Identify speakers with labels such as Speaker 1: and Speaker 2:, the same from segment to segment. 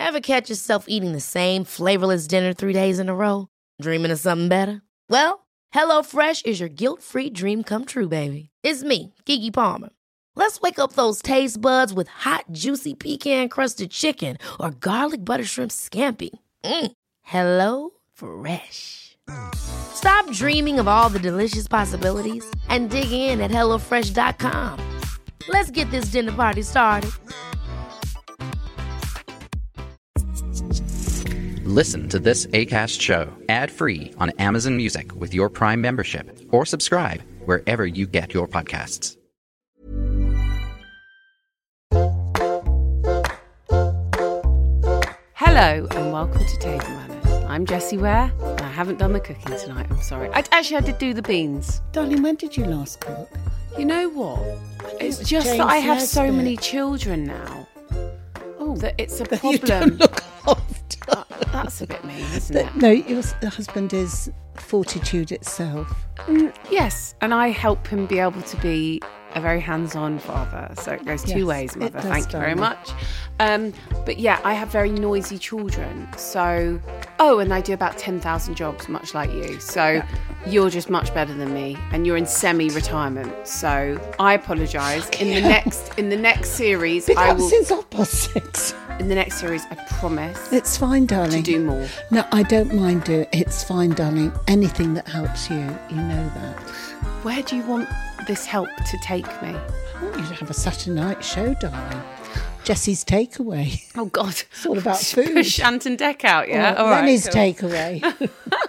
Speaker 1: Ever catch yourself eating the same flavorless dinner 3 days in a row? Dreaming of something better? Well, HelloFresh is your guilt-free dream come true, baby. It's me, Keke Palmer. Let's wake up those taste buds with hot, juicy pecan-crusted chicken or garlic butter shrimp scampi. Hello Fresh. Stop dreaming of all the delicious possibilities and dig in at HelloFresh.com. Let's get this dinner party started.
Speaker 2: Listen to this Acast show ad-free on Amazon Music with your Prime membership, or subscribe wherever you get your podcasts.
Speaker 3: Hello and welcome to Table Manners. I'm Jessie Ware and I haven't done the cooking tonight, I'm sorry. I did do the beans.
Speaker 4: Darling, when did you last cook?
Speaker 3: You know what? It's just
Speaker 4: James
Speaker 3: that I have so
Speaker 4: Nesbitt.
Speaker 3: many children now. Oh, that it's a
Speaker 4: You
Speaker 3: problem.
Speaker 4: don't look after.
Speaker 3: That's a bit mean, isn't it?
Speaker 4: No, your husband is fortitude itself.
Speaker 3: Yes, and I help him be able to be a very hands-on father. So it goes two
Speaker 4: Yes,
Speaker 3: ways,
Speaker 4: it
Speaker 3: Mother.
Speaker 4: does,
Speaker 3: Thank you very
Speaker 4: darling.
Speaker 3: much. But yeah, I have very noisy children. So, and I do about 10,000 jobs, much like you. So you're just much better than me, and you're in semi-retirement. So I apologise. In the next series,
Speaker 4: Been
Speaker 3: I
Speaker 4: up
Speaker 3: will.
Speaker 4: since 6:30.
Speaker 3: In the next series, I promise
Speaker 4: It's fine, darling.
Speaker 3: to do more.
Speaker 4: No, I don't mind doing. It's fine, darling. Anything that helps you, you know that.
Speaker 3: Where do you want this help to take me?
Speaker 4: I want you to have a Saturday night show, darling. Jesse's Takeaway.
Speaker 3: Oh God,
Speaker 4: It's all about food.
Speaker 3: Push Ant and Deck out, yeah.
Speaker 4: Or
Speaker 3: All right.
Speaker 4: Lenny's
Speaker 3: cool.
Speaker 4: Takeaway.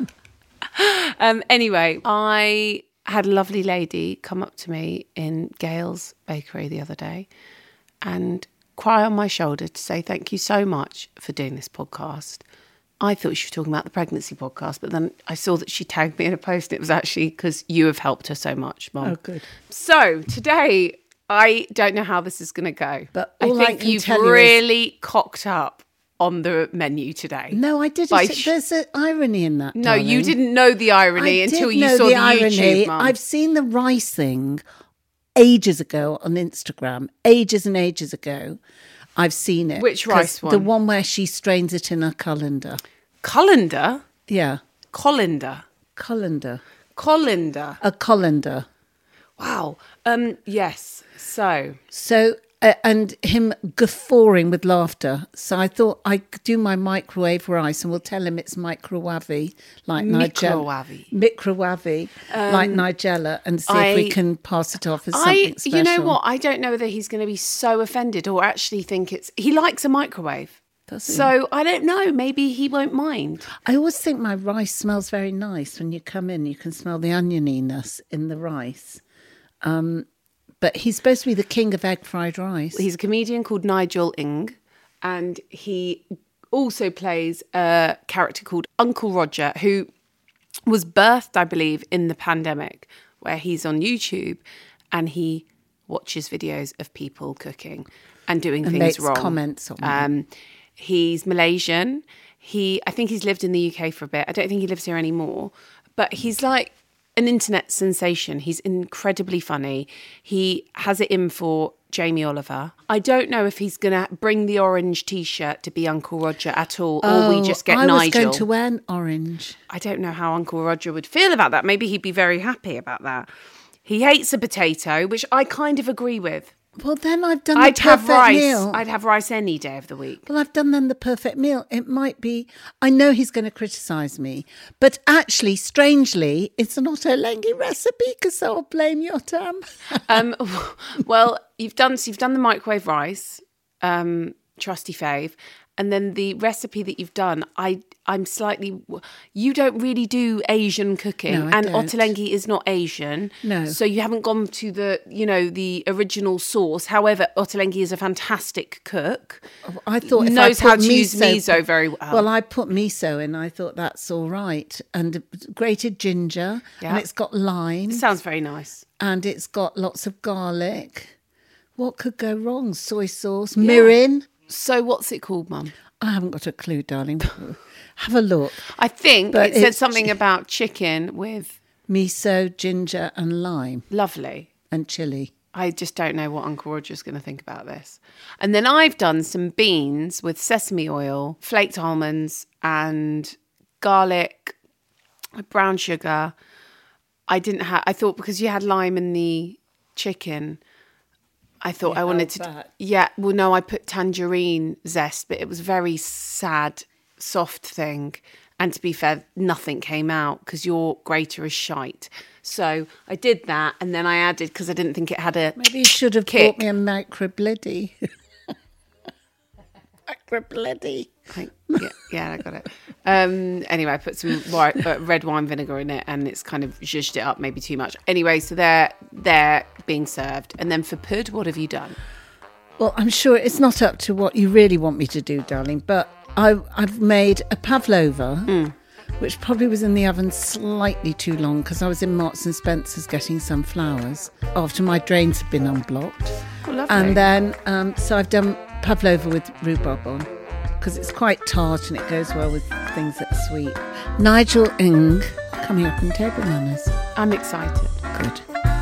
Speaker 3: Anyway, I had a lovely lady come up to me in Gale's Bakery the other day and cry on my shoulder to say thank you so much for doing this podcast. I thought she was talking about the pregnancy podcast, but then I saw that she tagged me in a post and it was actually because you have helped her so much, Mum.
Speaker 4: Oh, good.
Speaker 3: So today, I don't know how this is going to go,
Speaker 4: But
Speaker 3: I
Speaker 4: all I
Speaker 3: think
Speaker 4: can
Speaker 3: you've
Speaker 4: tell you is-
Speaker 3: really cocked up on the menu today.
Speaker 4: No, I didn't.
Speaker 3: By
Speaker 4: There's an irony in that.
Speaker 3: No, you
Speaker 4: darling.
Speaker 3: didn't know the irony
Speaker 4: I
Speaker 3: until
Speaker 4: did
Speaker 3: you
Speaker 4: know
Speaker 3: saw the
Speaker 4: irony.
Speaker 3: YouTube, Mum.
Speaker 4: I've seen the rice thing ages ago on Instagram. Ages and ages ago. I've seen it.
Speaker 3: Which
Speaker 4: 'Cause
Speaker 3: rice one?
Speaker 4: The one where she strains it in a colander.
Speaker 3: Colander?
Speaker 4: Yeah.
Speaker 3: Colander.
Speaker 4: Colander.
Speaker 3: Colander.
Speaker 4: A colander.
Speaker 3: Wow. Yes. So,
Speaker 4: And him guffawing with laughter. So I thought I'd do my microwave rice and we'll tell him it's microwavy, like Nigella. Microwavy, like Nigella, and see if we can pass it off as something special.
Speaker 3: you know what? I don't know whether he's going to be so offended or actually think he likes a microwave.
Speaker 4: Does he?
Speaker 3: So I don't know. Maybe he won't mind.
Speaker 4: I always think my rice smells very nice. When you come in, you can smell the onioniness in the rice. But he's supposed to be the king of egg fried rice.
Speaker 3: He's a comedian called Nigel Ng, and he also plays a character called Uncle Roger, who was birthed, I believe, in the pandemic, where he's on YouTube and he watches videos of people cooking and doing
Speaker 4: And
Speaker 3: things
Speaker 4: makes
Speaker 3: wrong.
Speaker 4: comments on them.
Speaker 3: He's Malaysian. I think he's lived in the UK for a bit. I don't think he lives here anymore. But he's like an internet sensation. He's incredibly funny. He has it in for Jamie Oliver. I don't know if he's going to bring the orange T-shirt to be Uncle Roger at all, or we just get
Speaker 4: I
Speaker 3: Nigel.
Speaker 4: was going to wear an orange.
Speaker 3: I don't know how Uncle Roger would feel about that. Maybe he'd be very happy about that. He hates a potato, which I kind of agree with.
Speaker 4: Well, then I've done
Speaker 3: I'd
Speaker 4: the
Speaker 3: have
Speaker 4: perfect
Speaker 3: rice.
Speaker 4: meal.
Speaker 3: I'd have rice any day of the week.
Speaker 4: Well, I've done then the perfect meal. It might be, I know he's going to criticise me, but actually, strangely, it's an Ottolenghi recipe because I'll blame your Tam.
Speaker 3: Well, you've done the microwave rice, trusty fave, and then the recipe that you've done. I'm slightly. You don't really do Asian cooking,
Speaker 4: No, I
Speaker 3: and
Speaker 4: don't.
Speaker 3: Ottolenghi is not Asian.
Speaker 4: No.
Speaker 3: So you haven't gone to the original sauce. However, Ottolenghi is a fantastic cook.
Speaker 4: I thought if
Speaker 3: knows
Speaker 4: I put
Speaker 3: how to use miso very well.
Speaker 4: Well, I put miso in. I thought that's all right, and grated ginger,
Speaker 3: Yeah.
Speaker 4: and it's got lime,
Speaker 3: Sounds very nice.
Speaker 4: and it's got lots of garlic. What could go wrong? Soy sauce, mirin.
Speaker 3: So what's it called, Mum?
Speaker 4: I haven't got a clue, darling. Have a look.
Speaker 3: I think
Speaker 4: But
Speaker 3: it said
Speaker 4: it's-
Speaker 3: something about chicken with
Speaker 4: Miso, ginger, and lime,
Speaker 3: lovely.
Speaker 4: and chili.
Speaker 3: I just don't know what Uncle Roger's going to think about this. And then I've done some beans with sesame oil, flaked almonds, and garlic, brown sugar. I thought because you had lime in the chicken, I thought I wanted to.
Speaker 4: Back.
Speaker 3: Yeah, well, no, I put tangerine zest, but it was a very sad, soft thing. And to be fair, nothing came out because your grater is shite. So I did that, and then I added, because I didn't think it had a
Speaker 4: Maybe you should have bought me a microblitty. Microblitty.
Speaker 3: Yeah, I got it. Anyway, I put some red wine vinegar in it, and it's kind of zhuzhed it up maybe too much. Anyway, so they're being served. And then for pud, what have you done?
Speaker 4: Well, I'm sure it's not up to what you really want me to do, darling, but I've made a pavlova, which probably was in the oven slightly too long because I was in Marks and Spencer's getting some flowers after my drains had been unblocked.
Speaker 3: Oh, lovely.
Speaker 4: And then, so I've done pavlova with rhubarb on because it's quite tart and it goes well with things that are sweet. Nigel Ng coming up in Table Manners.
Speaker 3: I'm excited.
Speaker 4: Good.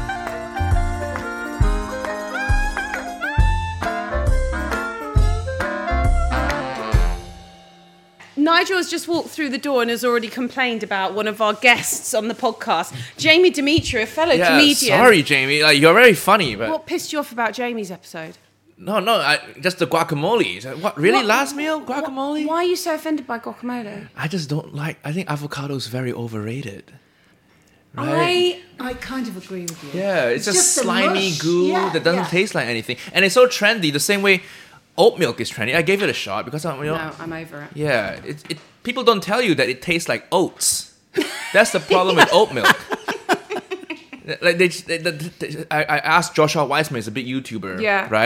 Speaker 3: Nigel has just walked through the door and has already complained about one of our guests on the podcast, Jamie Demetri, a fellow comedian.
Speaker 5: Sorry, Jamie. You're very funny, but
Speaker 3: What pissed you off about Jamie's episode?
Speaker 5: no, just the guacamole. What really? Last meal guacamole?
Speaker 3: Why are you so offended by guacamole?
Speaker 5: I just don't like. I think avocado is very overrated. Right?
Speaker 4: I kind of agree with you.
Speaker 5: Yeah, it's just
Speaker 4: a
Speaker 5: slimy
Speaker 4: mush.
Speaker 5: goo
Speaker 4: Yeah,
Speaker 5: that doesn't taste like anything, and it's so trendy. The same way oat milk is trendy. I gave it a shot because
Speaker 3: No, I'm over it.
Speaker 5: Yeah, it people don't tell you that it tastes like oats. That's the problem with oat milk. Like I asked Joshua Weissman, he's a big YouTuber,
Speaker 3: Yeah.
Speaker 5: right?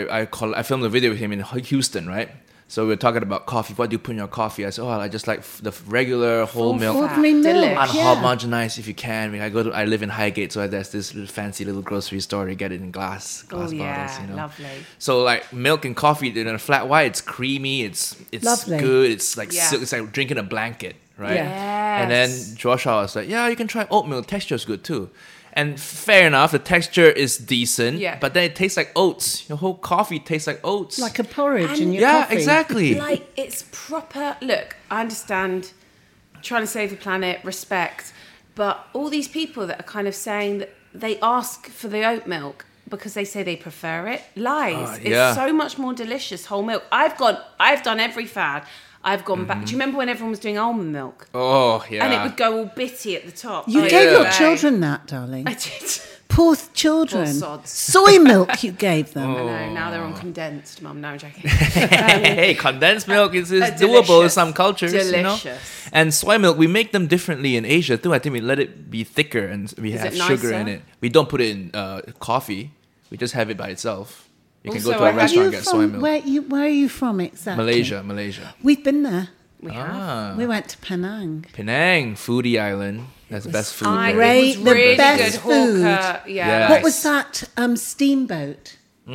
Speaker 5: I filmed a video with him in Houston, right? So we were talking about coffee. What do you put in your coffee? I said, I just like the regular whole milk,
Speaker 4: Ordinary milk.
Speaker 5: unhomogenized if you can. I live in Highgate, so there's this fancy little grocery store. You get it in glass bottles, you know.
Speaker 3: Lovely.
Speaker 5: So like milk and coffee in a flat white, it's creamy, it's
Speaker 4: Lovely.
Speaker 5: good. It's like
Speaker 3: Yeah.
Speaker 5: it's like drinking a blanket, right?
Speaker 4: Yeah.
Speaker 5: And then Joshua was like, you can try oat milk. Texture's good too. And fair enough, the texture is decent, but then it tastes like oats. Your whole coffee tastes like oats.
Speaker 4: Like a porridge in your coffee.
Speaker 5: Yeah, exactly.
Speaker 3: Like, it's proper. Look, I understand trying to save the planet, respect, but all these people that are kind of saying that they ask for the oat milk because they say they prefer it, lies. It's so much more delicious whole milk. I've done every fad. I've gone back. Do you remember when everyone was doing almond milk?
Speaker 5: Oh, yeah.
Speaker 3: And it would go all bitty at the top.
Speaker 4: You gave your children that, darling.
Speaker 3: I did.
Speaker 4: Poor children.
Speaker 3: Poor sods.
Speaker 4: Soy milk you gave them.
Speaker 3: I know, now they're on condensed, Mum. No, I'm joking.
Speaker 5: Hey, condensed milk is doable in some cultures,
Speaker 3: Delicious.
Speaker 5: you know? And soy milk, we make them differently in Asia too. I think we let it be thicker and we have sugar in it. We don't put it in coffee. We just have it by itself. You can go to a restaurant and get soy milk.
Speaker 4: Where are you from exactly?
Speaker 5: Malaysia.
Speaker 4: We've been there.
Speaker 3: We have.
Speaker 4: We went to Penang.
Speaker 5: Penang, foodie island. That's the best food.
Speaker 4: Great,
Speaker 3: it was
Speaker 4: the
Speaker 3: really
Speaker 4: best
Speaker 3: good
Speaker 4: food.
Speaker 3: hawker.
Speaker 5: Yeah.
Speaker 4: What was that steamboat?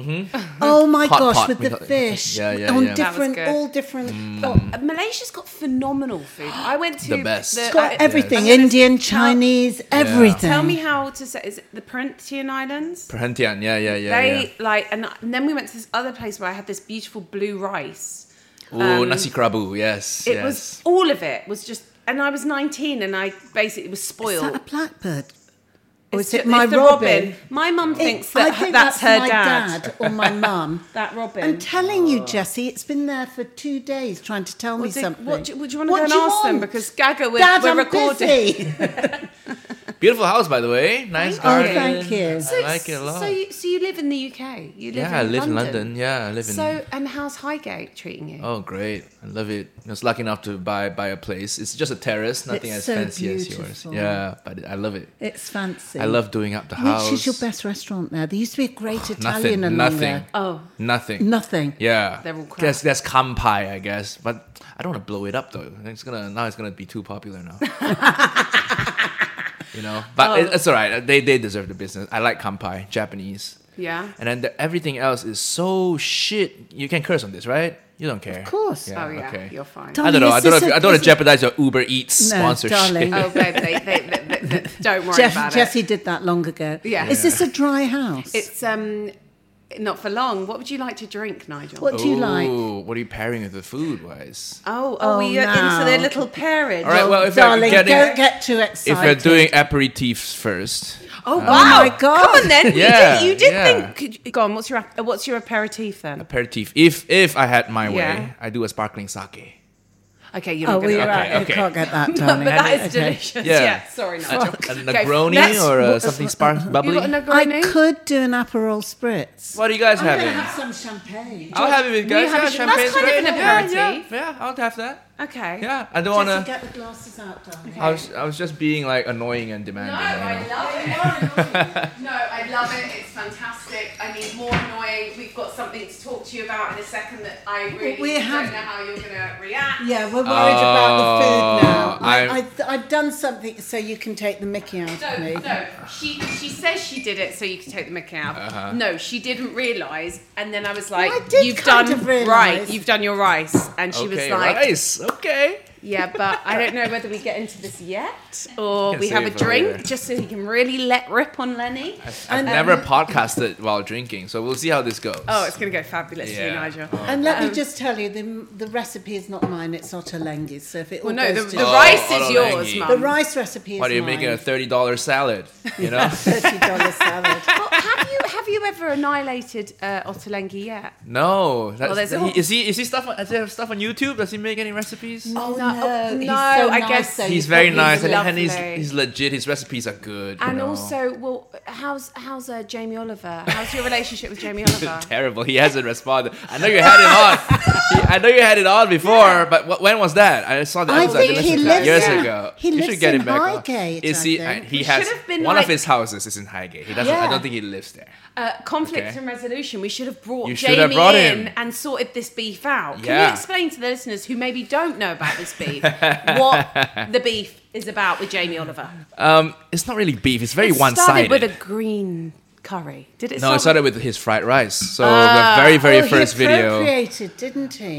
Speaker 4: Oh my gosh,
Speaker 5: pot.
Speaker 4: with the fish
Speaker 5: Yeah.
Speaker 4: on
Speaker 3: That was
Speaker 4: different,
Speaker 3: good.
Speaker 4: all different.
Speaker 3: Malaysia's got phenomenal food. I went to
Speaker 5: The best.
Speaker 4: It's got everything:
Speaker 3: Yes.
Speaker 4: Indian, Chinese, everything.
Speaker 3: Tell me how to say. Is it the Perhentian Islands?
Speaker 5: Perhentian, yeah.
Speaker 3: They like, and then we went to this other place where I had this beautiful blue rice.
Speaker 5: Ooh, nasi kerabu, yes.
Speaker 3: It was all of it was just, and I was 19, and I basically was
Speaker 4: Is
Speaker 3: spoiled.
Speaker 4: that a blackbird? Or
Speaker 3: It's
Speaker 4: is it
Speaker 3: ju-
Speaker 4: my
Speaker 3: it's the
Speaker 4: robin?
Speaker 3: My mum thinks
Speaker 4: I
Speaker 3: that
Speaker 4: think
Speaker 3: that's her
Speaker 4: my dad or my mum.
Speaker 3: That robin.
Speaker 4: I'm telling you, Jessie, it's been there for 2 days trying to tell me something.
Speaker 3: What do you want to go and ask them? Because Gaga,
Speaker 4: Dad,
Speaker 3: we're
Speaker 4: I'm
Speaker 3: recording.
Speaker 4: busy.
Speaker 5: Beautiful house, by the way. Nice garden.
Speaker 4: thank you.
Speaker 5: I like it a lot.
Speaker 3: So you live in the UK? You live in
Speaker 5: I live in
Speaker 3: London?
Speaker 5: London. Yeah, I live in.
Speaker 3: So, and how's Highgate treating you?
Speaker 5: Oh, great! I love it. I was lucky enough to buy a place. It's just a terrace, nothing
Speaker 4: It's
Speaker 5: as
Speaker 4: so
Speaker 5: fancy as
Speaker 4: beautiful.
Speaker 5: yours. Yeah, but I love it.
Speaker 4: It's fancy.
Speaker 5: I love doing up the house.
Speaker 4: Which is your best restaurant there? There used to be a great Italian along
Speaker 5: nothing.
Speaker 4: there.
Speaker 3: Oh,
Speaker 5: Nothing.
Speaker 4: Nothing.
Speaker 5: Yeah.
Speaker 3: They're all crap.
Speaker 5: That's Kampai, I guess. But I don't want to blow it up though. It's gonna be too popular now. You know, but it's all right. They deserve the business. I like Kampai, Japanese.
Speaker 3: yeah.
Speaker 5: And then everything else is so shit. You can curse on this, right? You don't care.
Speaker 4: Of course.
Speaker 3: Yeah, okay. You're fine.
Speaker 5: Darling, I don't know. I don't want to jeopardize your Uber Eats sponsorship.
Speaker 4: Darling.
Speaker 3: Oh, babe, they don't worry about it.
Speaker 4: Jessie did that long ago.
Speaker 3: Yeah.
Speaker 4: Is this a dry house?
Speaker 3: It's not for long. What would you like to drink, Nigel?
Speaker 4: What do you like?
Speaker 5: What are you pairing with the food-wise?
Speaker 3: Are we into their little pairing?
Speaker 5: All right, well, if
Speaker 4: darling, don't get too excited.
Speaker 5: If we're doing aperitifs first.
Speaker 3: Oh, wow.
Speaker 4: Oh, my God.
Speaker 3: Come on, then.
Speaker 5: Yeah,
Speaker 3: you did think... Go on, what's your aperitif, then?
Speaker 5: Aperitif. If I had my way, I do a sparkling sake.
Speaker 3: Okay, you're not going
Speaker 4: to...
Speaker 5: Okay.
Speaker 4: You can't get that, darling.
Speaker 3: But that is delicious. Yeah. Sorry, Nigel.
Speaker 5: A Negroni or something bubbly?
Speaker 3: You got a Negroni?
Speaker 4: I could do an Aperol Spritz.
Speaker 5: What are you guys having?
Speaker 4: I'm going to have some champagne.
Speaker 5: I'll have it with guys.
Speaker 3: That's kind of an aperitif.
Speaker 5: Yeah, I'll have that.
Speaker 3: Okay.
Speaker 5: Yeah, I don't want to...
Speaker 4: get the glasses out, darling.
Speaker 5: Okay. I was just being like annoying and demanding.
Speaker 3: I love it. No, I love it. It's fantastic. I need more annoying. We've got something to talk to you about in a second that I really don't know how you're going to react.
Speaker 4: Yeah, we're worried about the food now. I've done something so you can take the mickey out of me.
Speaker 3: No, she says she did it so you can take the mickey out. No, she didn't realise. And then I was like, you've done your rice. And she was like...
Speaker 5: rice. Okay.
Speaker 3: Yeah, but I don't know whether we get into this yet or we have a drink just so he can really let rip on Lenny.
Speaker 5: I've never podcasted while drinking, so we'll see how this goes.
Speaker 3: Oh, it's going to go fabulously, Nigel.
Speaker 4: And let me just tell you, the recipe is not mine, it's Ottolenghi's. So if it
Speaker 3: the rice is yours, Mum.
Speaker 4: The rice recipe is
Speaker 5: What, are you making a $30 salad, you know?
Speaker 4: $30 salad.
Speaker 3: Well, have you ever annihilated Ottolenghi yet?
Speaker 5: No. Is he stuff on YouTube? Does he make any recipes?
Speaker 4: Oh, no.
Speaker 3: I guess
Speaker 5: he's very nice and he's legit. His recipes are good.
Speaker 3: And also, well, how's Jamie Oliver? How's your relationship with Jamie Oliver?
Speaker 5: Terrible. He hasn't responded. I know you had it on. I know you had it on before, but when was that? I saw the episode years ago.
Speaker 4: You should get him back on.
Speaker 5: He has one of his houses is in Highgate. He doesn't. I don't think he lives there.
Speaker 3: Conflict and resolution. We should have brought Jamie in and sorted this beef out. Can you explain to the listeners who maybe don't know about this beef what the beef is about with Jamie Oliver?
Speaker 5: It's not really beef. It's very one-sided.
Speaker 3: It started with a green curry. Did it?
Speaker 5: No, it started with his fried rice. So the very first video.
Speaker 4: He appropriated, didn't he?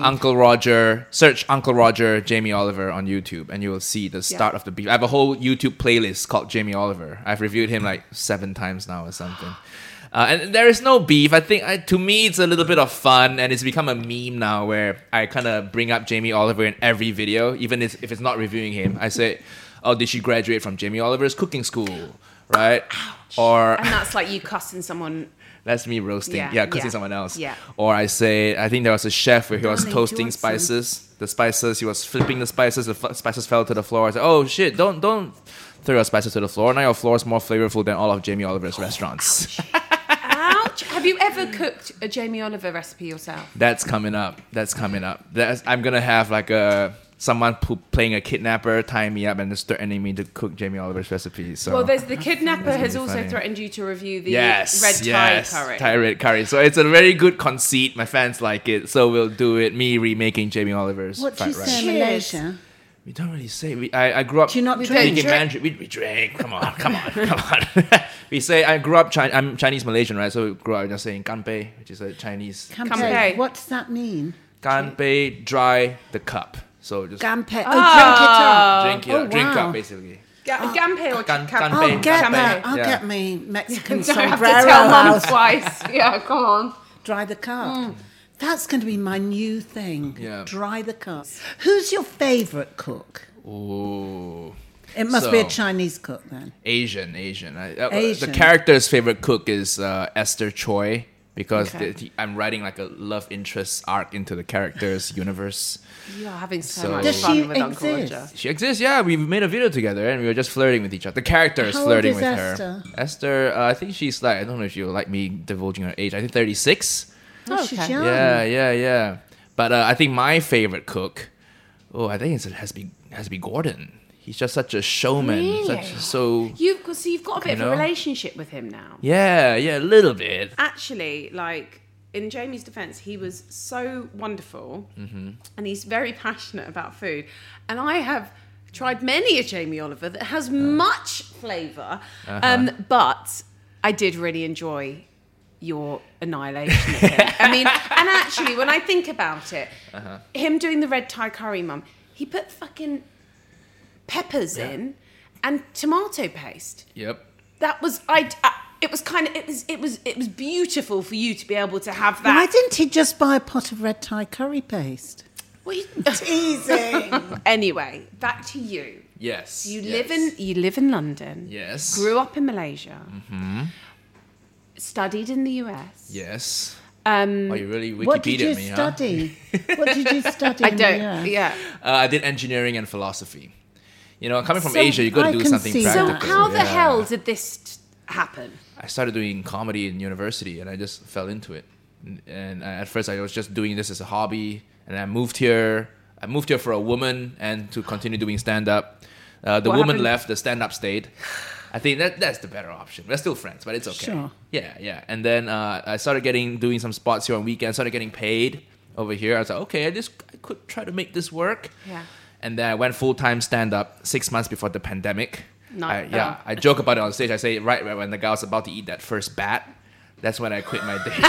Speaker 5: Search Uncle Roger Jamie Oliver on YouTube, and you will see the start of the beef. I have a whole YouTube playlist called Jamie Oliver. I've reviewed him like 7 times now or something. And there is no beef. I think, to me, it's a little bit of fun, and it's become a meme now where I kind of bring up Jamie Oliver in every video, even if it's not reviewing him. I say, oh, did she graduate from Jamie Oliver's cooking school, right?
Speaker 3: Ouch. And that's like you cussing someone.
Speaker 5: That's me roasting. Cussing someone else.
Speaker 3: Yeah.
Speaker 5: Or I say, I think there was a chef where he was toasting spices. The spices, he was flipping the spices. The spices fell to the floor. I said, oh, shit, don't throw your spices to the floor. Now your floor is more flavorful than all of Jamie Oliver's restaurants.
Speaker 3: Have you ever cooked a Jamie Oliver recipe yourself?
Speaker 5: That's coming up. I'm going to have someone playing a kidnapper tie me up and just threatening me to cook Jamie Oliver's recipes. So
Speaker 3: well, the kidnapper has also threatened you to review the red Thai curry.
Speaker 5: Thai red curry. So it's a very good conceit. My fans like it. So we'll do it. Me remaking Jamie Oliver's
Speaker 4: fried rice. What do you say in Malaysia?
Speaker 5: We don't really say. I grew up.
Speaker 4: Do you not drink?
Speaker 5: We drink. Come on. We say I grew up. I'm Chinese Malaysian, right? So we grew up just saying "kanpei," which is a Chinese.
Speaker 4: Kanpei. What does that mean?
Speaker 5: Kanpei, dry the cup. So just
Speaker 4: kanpei. Drink it up.
Speaker 5: Drink up, basically.
Speaker 3: Ganpei or
Speaker 4: kanpei? I'll get me Mexican sombrero.
Speaker 3: Don't have to tell Mum twice. Yeah, come on.
Speaker 4: Dry the cup. That's going to be my new thing.
Speaker 5: Yeah.
Speaker 4: Dry the cup. Who's your favourite cook?
Speaker 5: Ooh.
Speaker 4: It must be a Chinese cook then.
Speaker 5: Asian. The character's favorite cook is Esther Choi, because I'm writing like a love interest arc into the character's universe.
Speaker 3: You are having so much fun with Uncle Roger.
Speaker 5: She exists, yeah. We made a video together and we were just flirting with each other. The character is flirting with her. Esther, I think she's like, I don't know if you'll like me divulging her age. I think 36.
Speaker 4: Oh, she's young.
Speaker 5: Yeah. But I think my favorite cook, I think it has to be Gordon. He's just such a showman.
Speaker 3: Really? You've got a bit of a relationship with him now.
Speaker 5: Yeah, a little bit.
Speaker 3: Actually, like, in Jamie's defense, he was so wonderful, and he's very passionate about food. And I have tried many a Jamie Oliver that has much flavour, but I did really enjoy your annihilation of him. I mean, and actually, when I think about it, him doing the red Thai curry, Mum, he put fucking peppers in and tomato paste.
Speaker 5: Yep.
Speaker 3: That was it was beautiful for you to be able to have that.
Speaker 4: Why didn't he just buy a pot of red Thai curry paste?
Speaker 3: What are you
Speaker 4: teasing?
Speaker 3: Anyway, back to you.
Speaker 5: Yes.
Speaker 3: You live in London.
Speaker 5: Yes.
Speaker 3: Grew up in Malaysia. Studied in the US.
Speaker 5: Yes. Are you really Wikipedia
Speaker 4: What did you
Speaker 5: me,
Speaker 4: study? What did you study?
Speaker 3: I don't. Yeah.
Speaker 5: I did engineering and philosophy. You know, coming from Asia, you got to do something
Speaker 4: see
Speaker 5: practical.
Speaker 3: So how the hell did this happen?
Speaker 5: I started doing comedy in university, and I just fell into it. And at first, I was just doing this as a hobby, and I moved here. I moved here for a woman and to continue doing stand-up. The woman
Speaker 3: happened?
Speaker 5: left, the stand-up stayed. I think that's the better option. We're still friends, but it's okay.
Speaker 4: Sure.
Speaker 5: Yeah. And then I started doing some spots here on weekends. Started getting paid over here. I was like, okay, I could try to make this work.
Speaker 3: Yeah.
Speaker 5: And then I went full-time stand-up 6 months before the pandemic. I joke about it on stage. I say right when the guy was about to eat that first bat, that's when I quit my day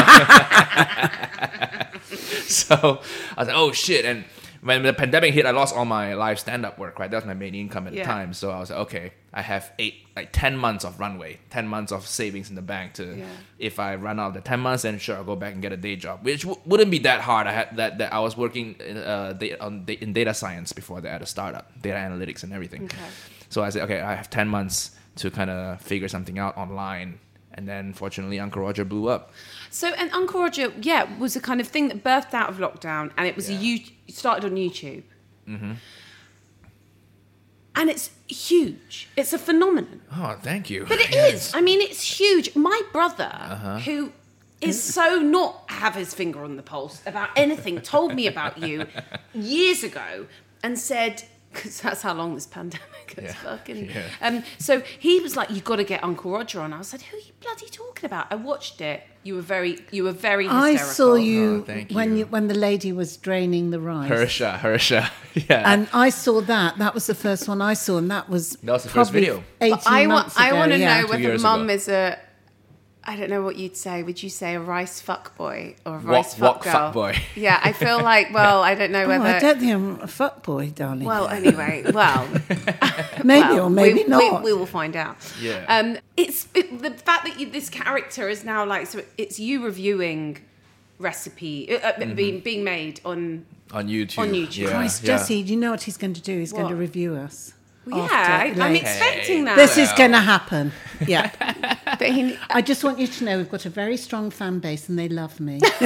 Speaker 5: job. So I was like, oh shit. And when the pandemic hit, I lost all my live stand-up work, right? That was my main income at the time. So I was like, okay, I have 10 months of runway, 10 months of savings in the bank to, if I run out of the 10 months, then sure, I'll go back and get a day job, which wouldn't be that hard. I had that I was working in data science before that at a startup, data analytics and everything. Okay. So I said, okay, I have 10 months to kind of figure something out online. And then, fortunately, Uncle Roger blew up.
Speaker 3: So, and Uncle Roger, was the kind of thing that birthed out of lockdown, and it was it started on YouTube. Mm-hmm. And it's huge. It's a phenomenon.
Speaker 5: Oh, thank you.
Speaker 3: But it is. I mean, it's huge. My brother, who is so not have his finger on the pulse about anything, told me about you years ago and said, because that's how long this pandemic has fucking... Yeah. So he was like, you've got to get Uncle Roger on. I was like, who are you bloody talking about? I watched it. You were very hysterical.
Speaker 4: I saw you,
Speaker 5: you.
Speaker 4: when the lady was draining the rice.
Speaker 5: Hersha. Yeah.
Speaker 4: And I saw that. That was the first one I saw, and that was
Speaker 5: the first video.
Speaker 4: 18 months ago.
Speaker 3: I want to know
Speaker 5: 2
Speaker 3: whether
Speaker 5: years
Speaker 3: Mum
Speaker 5: ago.
Speaker 3: is a... I don't know what you'd say. Would you say a rice fuckboy or a rice fuck girl?
Speaker 5: Fuckboy.
Speaker 3: Yeah, I feel like, I don't know whether...
Speaker 4: I don't think I'm a fuckboy, darling.
Speaker 3: Well, anyway,
Speaker 4: maybe or maybe not.
Speaker 3: We will find out.
Speaker 5: Yeah.
Speaker 3: The fact that this character is now like... So it's you reviewing recipe being made on
Speaker 5: YouTube.
Speaker 3: Yeah.
Speaker 4: Christ, Jesse, do you know what he's going to do? He's going to review us.
Speaker 3: I'm expecting that.
Speaker 4: This is going to happen. Yeah.
Speaker 3: But
Speaker 4: I just want you to know we've got a very strong fan base and they love me.
Speaker 3: He's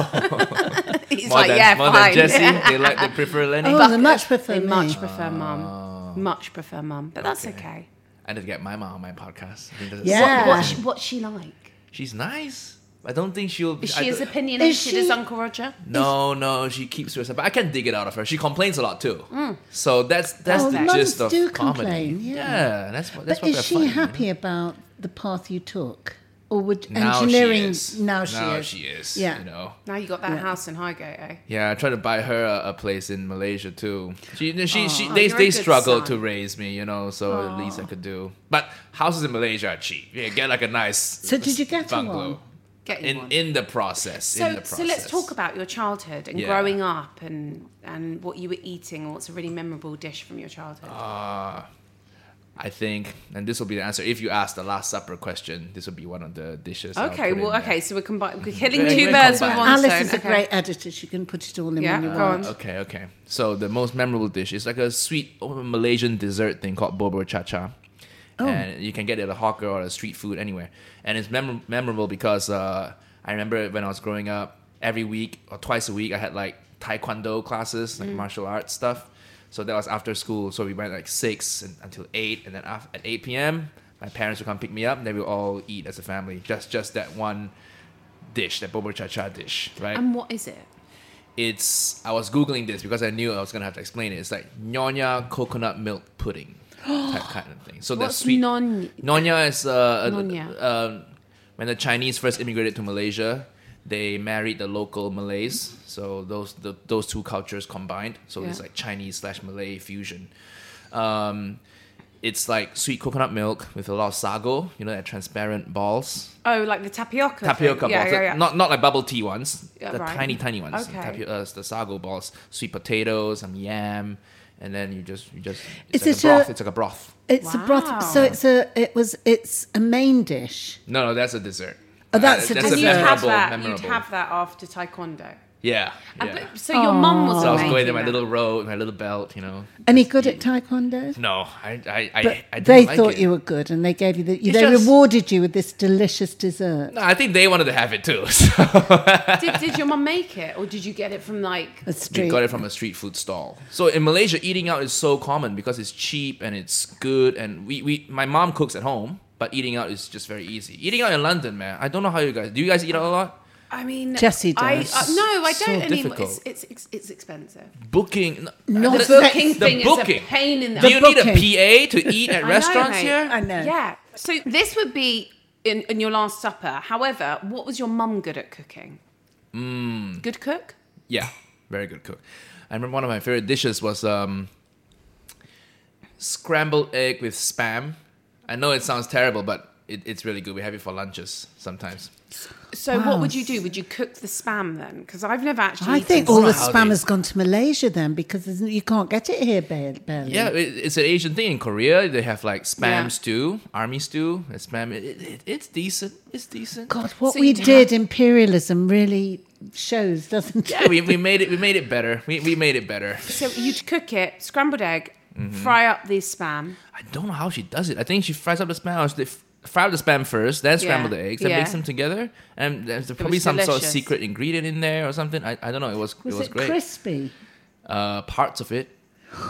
Speaker 5: more
Speaker 3: like,
Speaker 5: than
Speaker 3: fine.
Speaker 5: Jesse? They prefer Lenny?
Speaker 4: Oh, they much prefer
Speaker 3: They
Speaker 4: me.
Speaker 3: much prefer Mum. Much prefer Mum. But that's okay.
Speaker 5: I need to get my mom on my podcast. I think that's
Speaker 4: Yeah.
Speaker 3: What's she like?
Speaker 5: She's nice. I don't think she'll...
Speaker 3: Is she as opinionated as Uncle Roger?
Speaker 5: No, she keeps to herself. But I can dig it out of her. She complains a lot too. So that's the gist of
Speaker 4: do
Speaker 5: comedy.
Speaker 4: complain, yeah.
Speaker 5: That's
Speaker 4: But
Speaker 5: what
Speaker 4: is she happy about the path you took? Or would
Speaker 5: Now
Speaker 4: engineering...
Speaker 5: she is.
Speaker 4: Now
Speaker 5: she is.
Speaker 4: Yeah.
Speaker 5: You know.
Speaker 3: Now you got that house in Highgate, eh?
Speaker 5: Yeah, I tried to buy her a place in Malaysia too.
Speaker 3: you're a
Speaker 5: They
Speaker 3: good
Speaker 5: struggled
Speaker 3: son.
Speaker 5: to raise me, you know. So at least I could do. But houses in Malaysia are cheap. Yeah, get like a nice.
Speaker 4: So did you get
Speaker 5: bungalow.
Speaker 4: one?
Speaker 5: In the process.
Speaker 3: So let's talk about your childhood and growing up and what you were eating and what's a really memorable dish from your childhood.
Speaker 5: I think, and this will be the answer. If you ask the Last Supper question, this will be one of the dishes.
Speaker 3: Okay, so we're killing
Speaker 5: We're
Speaker 3: two birds with
Speaker 5: combine.
Speaker 3: one
Speaker 4: Alice
Speaker 3: stone.
Speaker 4: is a great editor. She can put it all in when you
Speaker 3: go
Speaker 4: want.
Speaker 3: on.
Speaker 5: Okay. So the most memorable dish is like a sweet Malaysian dessert thing called bubur cha-cha. And you can get it at a hawker or a street food anywhere. And it's memorable because I remember when I was growing up, every week or twice a week, I had like taekwondo classes, like martial arts stuff. So that was after school. So we went like 6 until 8. And then at 8 p.m., my parents would come pick me up. And then we would all eat as a family. Just that one dish, that bubur cha-cha dish, right?
Speaker 3: And what is it?
Speaker 5: I was Googling this because I knew I was going to have to explain it. It's like Nyonya coconut milk pudding type kind of thing. So
Speaker 3: What's
Speaker 5: that's sweet.
Speaker 3: Nyonya
Speaker 5: Nyonya is when the Chinese first immigrated to Malaysia, they married the local Malays. So those two cultures combined. So it's like Chinese/Malay fusion. It's like sweet coconut milk with a lot of sago, that transparent balls.
Speaker 3: Oh, like the tapioca
Speaker 5: balls.
Speaker 3: Yeah.
Speaker 5: Not like bubble tea ones.
Speaker 3: Yeah,
Speaker 5: the
Speaker 3: right.
Speaker 5: tiny ones.
Speaker 3: Okay.
Speaker 5: The sago balls. Sweet potatoes, some yam, and then you just.
Speaker 4: It's
Speaker 5: like a broth. It's like a broth.
Speaker 4: It's a broth. So it's a main dish.
Speaker 5: No, that's a dessert.
Speaker 4: Oh, that's a dessert.
Speaker 3: And
Speaker 5: memorable.
Speaker 3: you'd have that after taekwondo.
Speaker 5: Yeah.
Speaker 3: So your mum was
Speaker 5: So I was
Speaker 3: amazing.
Speaker 5: going in my little robe, my little belt,
Speaker 4: Any good at taekwondo?
Speaker 5: No, I
Speaker 4: But
Speaker 5: didn't
Speaker 4: they
Speaker 5: like
Speaker 4: thought
Speaker 5: it.
Speaker 4: you were good, and they gave you they
Speaker 5: just-
Speaker 4: rewarded you with this delicious dessert.
Speaker 5: No, I think they wanted to have it too. So.
Speaker 3: Did your mum make it, or did you get it from like?
Speaker 4: A street.
Speaker 5: We got it from a street food stall. So in Malaysia, eating out is so common because it's cheap and it's good. And my mom cooks at home, but eating out is just very easy. Eating out in London, man, I don't know how you guys do. You guys eat out a lot?
Speaker 3: I mean,
Speaker 4: Jessie does.
Speaker 3: No, I
Speaker 5: So
Speaker 3: don't anymore.
Speaker 5: difficult.
Speaker 3: It's expensive.
Speaker 5: Booking.
Speaker 4: Not
Speaker 3: The booking
Speaker 5: the
Speaker 3: thing
Speaker 5: booking.
Speaker 3: is a pain in the.
Speaker 5: Do you need a
Speaker 4: booking.
Speaker 5: PA to eat at
Speaker 3: I know,
Speaker 5: restaurants
Speaker 3: mate.
Speaker 5: here?
Speaker 4: I know.
Speaker 3: Yeah. So this would be in your Last Supper. However, what was your mum good at cooking? Good cook?
Speaker 5: Yeah, very good cook. I remember one of my favorite dishes was scrambled egg with spam. I know it sounds terrible, but it's really good. We have it for lunches sometimes.
Speaker 3: So what would you do? Would you cook the spam then? Because I've never actually.
Speaker 4: I think
Speaker 3: eaten
Speaker 4: all the
Speaker 5: how
Speaker 4: spam
Speaker 5: they-
Speaker 4: has gone to Malaysia then because you can't get it here barely.
Speaker 5: Yeah, it's an Asian thing. In Korea, they have like spam
Speaker 3: Yeah.
Speaker 5: stew, army stew. Spam. It's decent. It's decent.
Speaker 4: God, what
Speaker 3: So
Speaker 4: we
Speaker 3: you
Speaker 4: did, imperialism really shows, doesn't it?
Speaker 5: Yeah, we made it. We made it better. We made it better.
Speaker 3: So you'd cook it, scrambled egg, fry up the spam.
Speaker 5: I don't know how she does it. I think she fries up the spam. Or they fry up the spam first, then scramble the eggs, then
Speaker 3: Yeah.
Speaker 5: mix them together. And there's probably
Speaker 3: was
Speaker 5: some sort of
Speaker 3: delicious.
Speaker 5: secret ingredient in there or something. I don't know. It was
Speaker 4: Was
Speaker 5: great.
Speaker 4: crispy?
Speaker 5: Parts of it.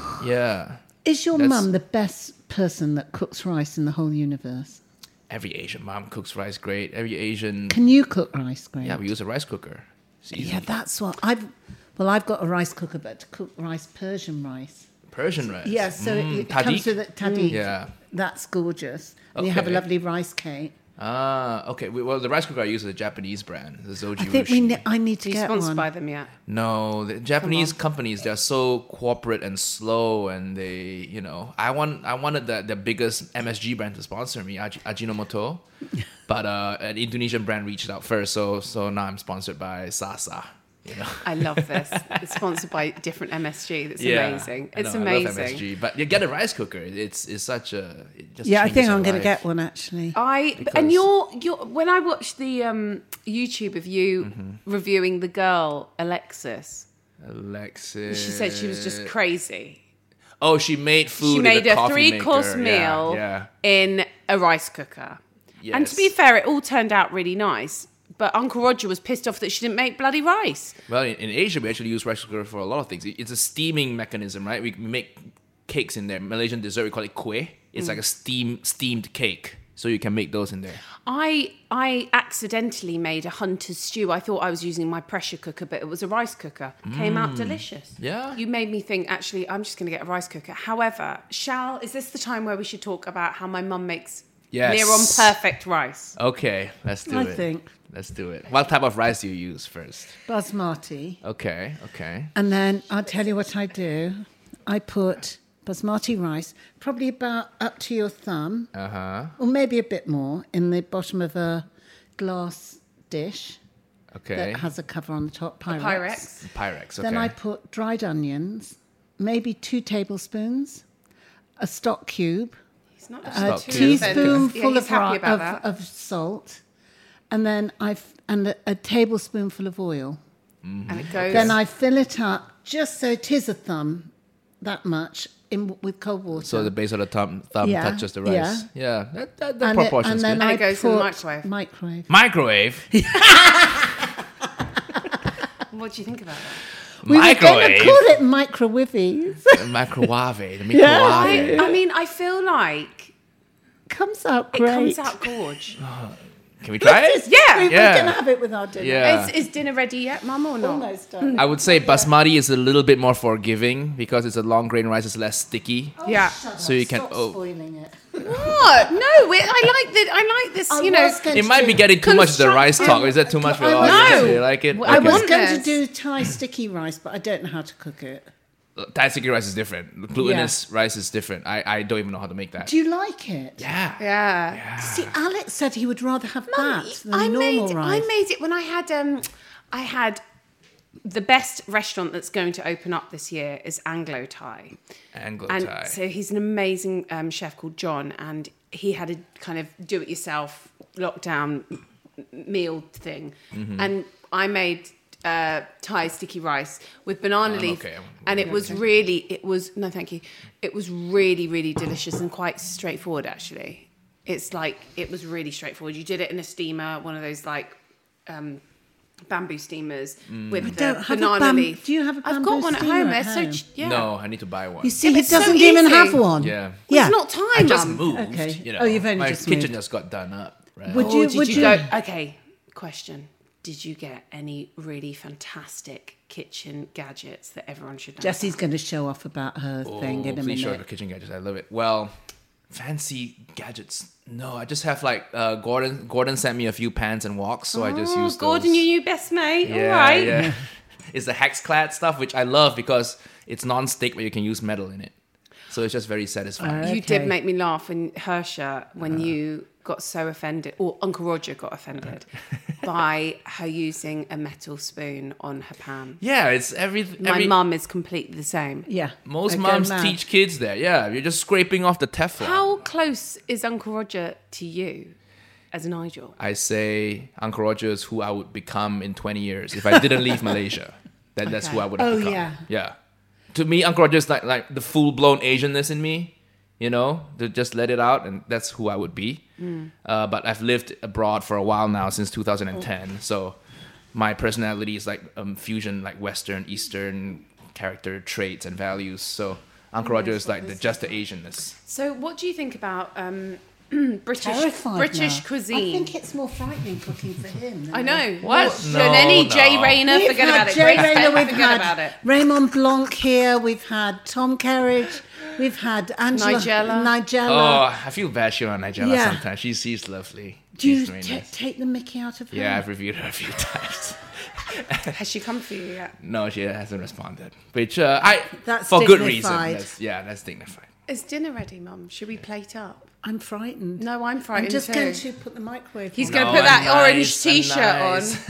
Speaker 5: Yeah.
Speaker 4: Is your
Speaker 5: That's-
Speaker 4: mum the best person that cooks rice in the whole universe?
Speaker 5: Every Asian mom cooks rice great. Every Asian.
Speaker 4: Can you cook rice great?
Speaker 5: Yeah, we use a rice cooker. It's easy.
Speaker 4: Yeah, that's what I've got a rice cooker, but to cook rice, Persian rice.
Speaker 5: Persian rice.
Speaker 4: Yeah, so it
Speaker 5: Tahdig?
Speaker 4: comes with a tahdig.
Speaker 5: Yeah.
Speaker 4: That's gorgeous. And you have a
Speaker 5: Okay.
Speaker 4: lovely rice cake.
Speaker 5: Okay. Well, the rice cooker I use is a Japanese brand, the Zoji
Speaker 4: I think
Speaker 5: Rushi.
Speaker 4: I need to
Speaker 3: Are you
Speaker 4: get
Speaker 3: sponsored
Speaker 4: one.
Speaker 3: by them yet?
Speaker 5: No, the Japanese companies, they're so corporate and slow, and they, I wanted the biggest MSG brand to sponsor me, Ajinomoto, but an Indonesian brand reached out first, so now I'm sponsored by Sasa.
Speaker 3: I love this. It's sponsored by different MSG. That's
Speaker 5: Yeah,
Speaker 3: amazing.
Speaker 5: I
Speaker 3: It's
Speaker 5: know,
Speaker 3: amazing.
Speaker 5: I love MSG, but you get a rice cooker. It's such a. It just
Speaker 4: Yeah, I
Speaker 5: changes
Speaker 4: think
Speaker 5: your
Speaker 4: I'm going to
Speaker 5: life.
Speaker 4: get one actually.
Speaker 3: And you're when I watched the YouTube of you reviewing the girl Alexis,
Speaker 5: Alexis.
Speaker 3: she said she was just crazy.
Speaker 5: Oh, she made food.
Speaker 3: She
Speaker 5: in
Speaker 3: made
Speaker 5: a
Speaker 3: a
Speaker 5: coffee
Speaker 3: 3-course
Speaker 5: maker.
Speaker 3: meal
Speaker 5: Yeah.
Speaker 3: in a rice cooker. And to be
Speaker 5: Yes.
Speaker 3: fair, it all turned out really nice. But Uncle Roger was pissed off that she didn't make bloody rice.
Speaker 5: Well, in Asia, we actually use rice cooker for a lot of things. It's a steaming mechanism, right? We make cakes in there. Malaysian dessert, we call it kueh. It's like a steamed cake. So you can make those in there.
Speaker 3: I accidentally made a hunter's stew. I thought I was using my pressure cooker, but it was a rice cooker. Came out delicious.
Speaker 5: Yeah.
Speaker 3: You made me think, actually, I'm just going to get a rice cooker. However, is this the time where we should talk about how my mum makes
Speaker 5: Yes.
Speaker 3: near on perfect rice?
Speaker 5: Okay, let's do
Speaker 4: I
Speaker 5: it.
Speaker 4: think.
Speaker 5: Let's do it. What type of rice do you use first?
Speaker 4: Basmati.
Speaker 5: Okay.
Speaker 4: And then I'll tell you what I do. I put basmati rice, probably about up to your thumb, or maybe a bit more, in the bottom of a glass dish
Speaker 5: Okay.
Speaker 4: that has a cover on the top, Pyrex.
Speaker 3: Pyrex.
Speaker 5: Pyrex, okay.
Speaker 4: Then I put dried onions, maybe 2 tablespoons, a stock cube,
Speaker 3: He's not
Speaker 4: a
Speaker 5: Stock cube.
Speaker 4: teaspoonful
Speaker 3: he's happy about that.
Speaker 4: of salt, and then a tablespoonful of oil.
Speaker 3: And it goes.
Speaker 4: Then I fill it up just so it is a thumb, that much, with cold water.
Speaker 5: So the base of the thumb
Speaker 4: Yeah,
Speaker 5: touches the rice. Yeah, that proportion's
Speaker 4: then
Speaker 5: good.
Speaker 3: And
Speaker 4: I
Speaker 3: it goes in the
Speaker 4: put
Speaker 3: microwave.
Speaker 5: Microwave.
Speaker 3: What do you think about that?
Speaker 4: We were going to
Speaker 5: Microwave.
Speaker 4: call it microwaves.
Speaker 5: Microwave. The
Speaker 4: Yeah.
Speaker 5: microwave.
Speaker 3: I mean, I feel like
Speaker 4: Comes out
Speaker 3: it
Speaker 4: great.
Speaker 3: comes out gorge.
Speaker 5: Can we try it?
Speaker 3: Yeah.
Speaker 4: We're
Speaker 5: Yeah.
Speaker 4: going to have it with our dinner.
Speaker 5: Yeah.
Speaker 3: Is dinner ready yet, Mum, or not?
Speaker 4: Almost done.
Speaker 5: I would say basmati is a little bit more forgiving because it's a long grain rice. It's less sticky.
Speaker 3: Yeah.
Speaker 5: So you can.
Speaker 4: Stop
Speaker 5: Oh,
Speaker 4: spoiling it.
Speaker 3: What? No, I like this. You know,
Speaker 5: it might be getting too much of the rice talk. Is that too much for
Speaker 4: I
Speaker 5: the
Speaker 4: was-
Speaker 5: audience?
Speaker 3: No.
Speaker 5: Do you like it?
Speaker 3: Well,
Speaker 4: I
Speaker 5: Okay.
Speaker 4: was
Speaker 3: want
Speaker 4: going to
Speaker 3: this.
Speaker 4: do Thai sticky rice, but I don't know how to cook it.
Speaker 5: Thai sticky rice is different. Glutinous rice is different. I don't even know how to make that.
Speaker 4: Do you like it?
Speaker 5: Yeah.
Speaker 4: See, Alex said he would rather have that than normal rice.
Speaker 3: I made it when I had the best restaurant that's going to open up this year is Anglo Thai.
Speaker 5: Anglo-Thai.
Speaker 3: And so he's an amazing chef called John, and he had a kind of do-it-yourself lockdown meal thing. Mm-hmm. And I made Thai sticky rice with banana leaf.
Speaker 5: Okay.
Speaker 3: And it was really really delicious and quite straightforward, actually. It was really straightforward. You did it in a steamer, one of those bamboo steamers with the banana leaf.
Speaker 4: Do you have a bamboo
Speaker 3: I've got one at home. They're
Speaker 4: home?
Speaker 3: so
Speaker 5: No, I need to buy one.
Speaker 4: You see, he
Speaker 3: it's so
Speaker 4: doesn't even
Speaker 3: easy.
Speaker 4: have one.
Speaker 5: Yeah.
Speaker 3: Well, it's not time,
Speaker 5: I just
Speaker 3: Mum.
Speaker 5: moved.
Speaker 4: Okay.
Speaker 5: You know,
Speaker 4: Oh, you've only
Speaker 5: my
Speaker 4: just
Speaker 5: kitchen
Speaker 4: moved.
Speaker 5: just got done up. Right?
Speaker 4: Would you
Speaker 3: go? Okay, question. Did you get any really fantastic kitchen gadgets that everyone should know?
Speaker 4: Jessie's going to show off about her thing in a
Speaker 5: Please show
Speaker 4: minute.
Speaker 5: the kitchen gadgets. I love it. Well, fancy gadgets. No, I just have Gordon sent me a few pans and woks, so I just use those.
Speaker 3: Gordon, you new best mate.
Speaker 5: Yeah,
Speaker 3: All right.
Speaker 5: yeah. It's the Hexclad stuff, which I love because it's non-stick, but you can use metal in it. So it's just very satisfying.
Speaker 3: You did make me laugh in Hersha when you got so offended, or Uncle Roger got offended by her using a metal spoon on her pan.
Speaker 5: Yeah, it's
Speaker 3: My mum is completely the same.
Speaker 4: Yeah.
Speaker 5: Most mums teach kids that. Yeah, you're just scraping off the Teflon.
Speaker 3: How close is Uncle Roger to you as Nigel?
Speaker 5: I say Uncle Roger is who I would become in 20 years if I didn't leave Malaysia. That's who I would have become. Yeah. To me, Uncle Roger is like the full-blown Asianness in me. You know, to just let it out, and that's who I would be. But I've lived abroad for a while now, since 2010. So my personality is like fusion, like Western, Eastern character traits and values. So Uncle Roger is like just the Asianness.
Speaker 3: So what do you think about British cuisine?
Speaker 4: I think it's more frightening cooking for him.
Speaker 3: I know.
Speaker 5: What?
Speaker 3: Than any Jay Rayner. Forget about it.
Speaker 4: Jay
Speaker 3: Grace
Speaker 4: Rayner, we've
Speaker 3: forget
Speaker 4: had
Speaker 3: about it.
Speaker 4: Raymond Blanc here. We've had Tom Kerridge. We've had Angela. Nigella.
Speaker 5: Oh, I feel bad shit on Nigella
Speaker 4: Yeah.
Speaker 5: sometimes. She's lovely.
Speaker 4: Do you
Speaker 5: She's very nice.
Speaker 4: take the mickey out of her?
Speaker 5: Yeah, I've reviewed her a few times.
Speaker 3: Has she come for you yet?
Speaker 5: No, she hasn't responded. Which
Speaker 4: That's
Speaker 5: for good reason.
Speaker 4: dignified.
Speaker 5: That's dignified.
Speaker 3: Is dinner ready, Mum? Should we plate up?
Speaker 4: I'm frightened.
Speaker 3: No, I'm frightened
Speaker 4: I'm just
Speaker 3: too.
Speaker 4: going to put the microwave
Speaker 3: He's
Speaker 4: on.
Speaker 3: going to put that orange T-shirt
Speaker 5: nice.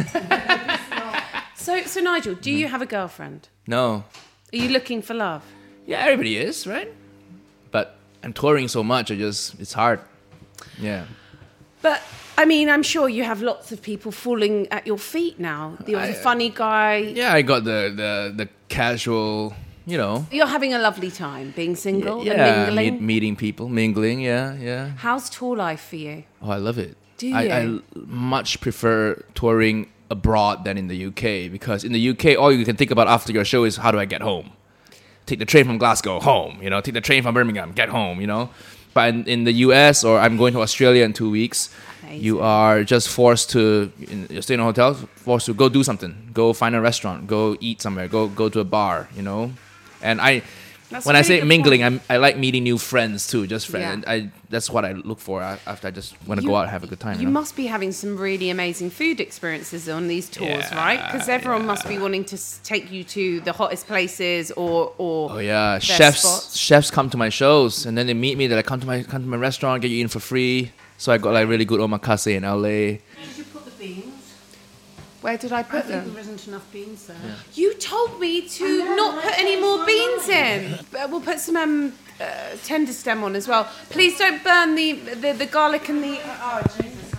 Speaker 3: on. So Nigel, do you have a girlfriend?
Speaker 5: No.
Speaker 3: Are you looking for love?
Speaker 5: Yeah, everybody is, right? But I'm touring so much, it's hard. Yeah.
Speaker 3: But I mean, I'm sure you have lots of people falling at your feet now. You're the funny guy.
Speaker 5: Yeah, I got the casual, you know.
Speaker 3: You're having a lovely time being single and
Speaker 5: Yeah,
Speaker 3: mingling.
Speaker 5: meeting people, mingling, yeah.
Speaker 3: How's tour life for you?
Speaker 5: Oh, I love it.
Speaker 3: Do you?
Speaker 5: I much prefer touring abroad than in the UK, because in the UK, all you can think about after your show is how do I get home? Take the train from Glasgow, home, you know, take the train from Birmingham, get home, you know. But in the US, or I'm going to Australia in 2 weeks,
Speaker 3: Amazing.
Speaker 5: you are just forced to, you stay in a hotel, forced to go do something, go find a restaurant, go eat somewhere, go to a bar, you know. And when I say mingling, I like meeting new friends too, just friends.
Speaker 3: Yeah.
Speaker 5: And that's what I look for after I just want to go out and have a good time.
Speaker 3: You
Speaker 5: know?
Speaker 3: must be having some really amazing food experiences on these tours,
Speaker 5: Yeah,
Speaker 3: right? Because everyone must be wanting to take you to the hottest places or
Speaker 5: Oh yeah,
Speaker 3: their
Speaker 5: chefs
Speaker 3: spots.
Speaker 5: come to my shows and then they meet me. They're like, come to my restaurant, get you in for free. So I got like really good omakase in LA.
Speaker 4: Did you put the beans?
Speaker 3: Where did I put them?
Speaker 4: There isn't enough beans there.
Speaker 3: You told me to not put any more beans in. We'll put some tender stem on as well. Please don't burn the garlic and the... Oh, Jesus.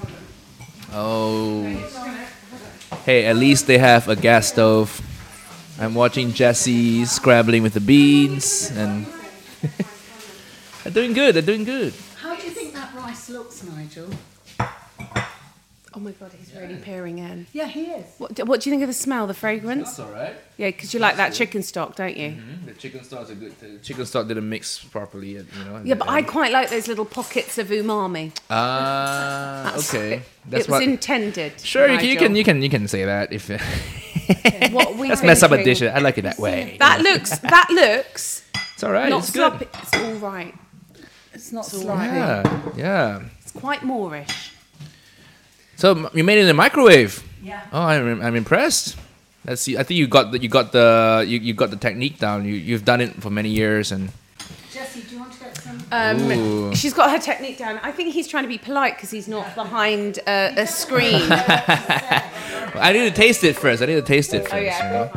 Speaker 5: Oh. Hey, at least they have a gas stove. I'm watching Jessie scrabbling with the beans and they're doing good.
Speaker 4: How do you think that rice looks, Nigel?
Speaker 3: Oh my God, he's really peering in.
Speaker 4: Yeah, he is.
Speaker 3: What do you think of the smell, the fragrance?
Speaker 5: all right.
Speaker 3: Yeah, because you like that chicken stock, don't you?
Speaker 5: The chicken stocks are good. The chicken stock didn't mix properly, you know.
Speaker 3: Yeah, but I quite like those little pockets of umami.
Speaker 5: Okay.
Speaker 3: It was intended.
Speaker 5: Sure,
Speaker 3: Nigel.
Speaker 5: you can say that if
Speaker 3: What we
Speaker 5: let's mess up a
Speaker 3: thinking?
Speaker 5: dish. I like it that way.
Speaker 3: That looks
Speaker 5: It's all right.
Speaker 3: not
Speaker 5: It's
Speaker 3: sloppy.
Speaker 5: good.
Speaker 3: It's all right.
Speaker 4: It's not
Speaker 3: all
Speaker 4: sloppy.
Speaker 5: Yeah.
Speaker 3: It's quite Moorish.
Speaker 5: So you made it in the microwave.
Speaker 4: Yeah.
Speaker 5: Oh, I'm impressed. Let's see. I think you got the technique down. You've done it for many years. And
Speaker 4: Jessie, do you want to get some?
Speaker 3: She's got her technique down. I think he's trying to be polite because he's not behind a screen.
Speaker 5: I need to taste it first.
Speaker 3: Oh yeah.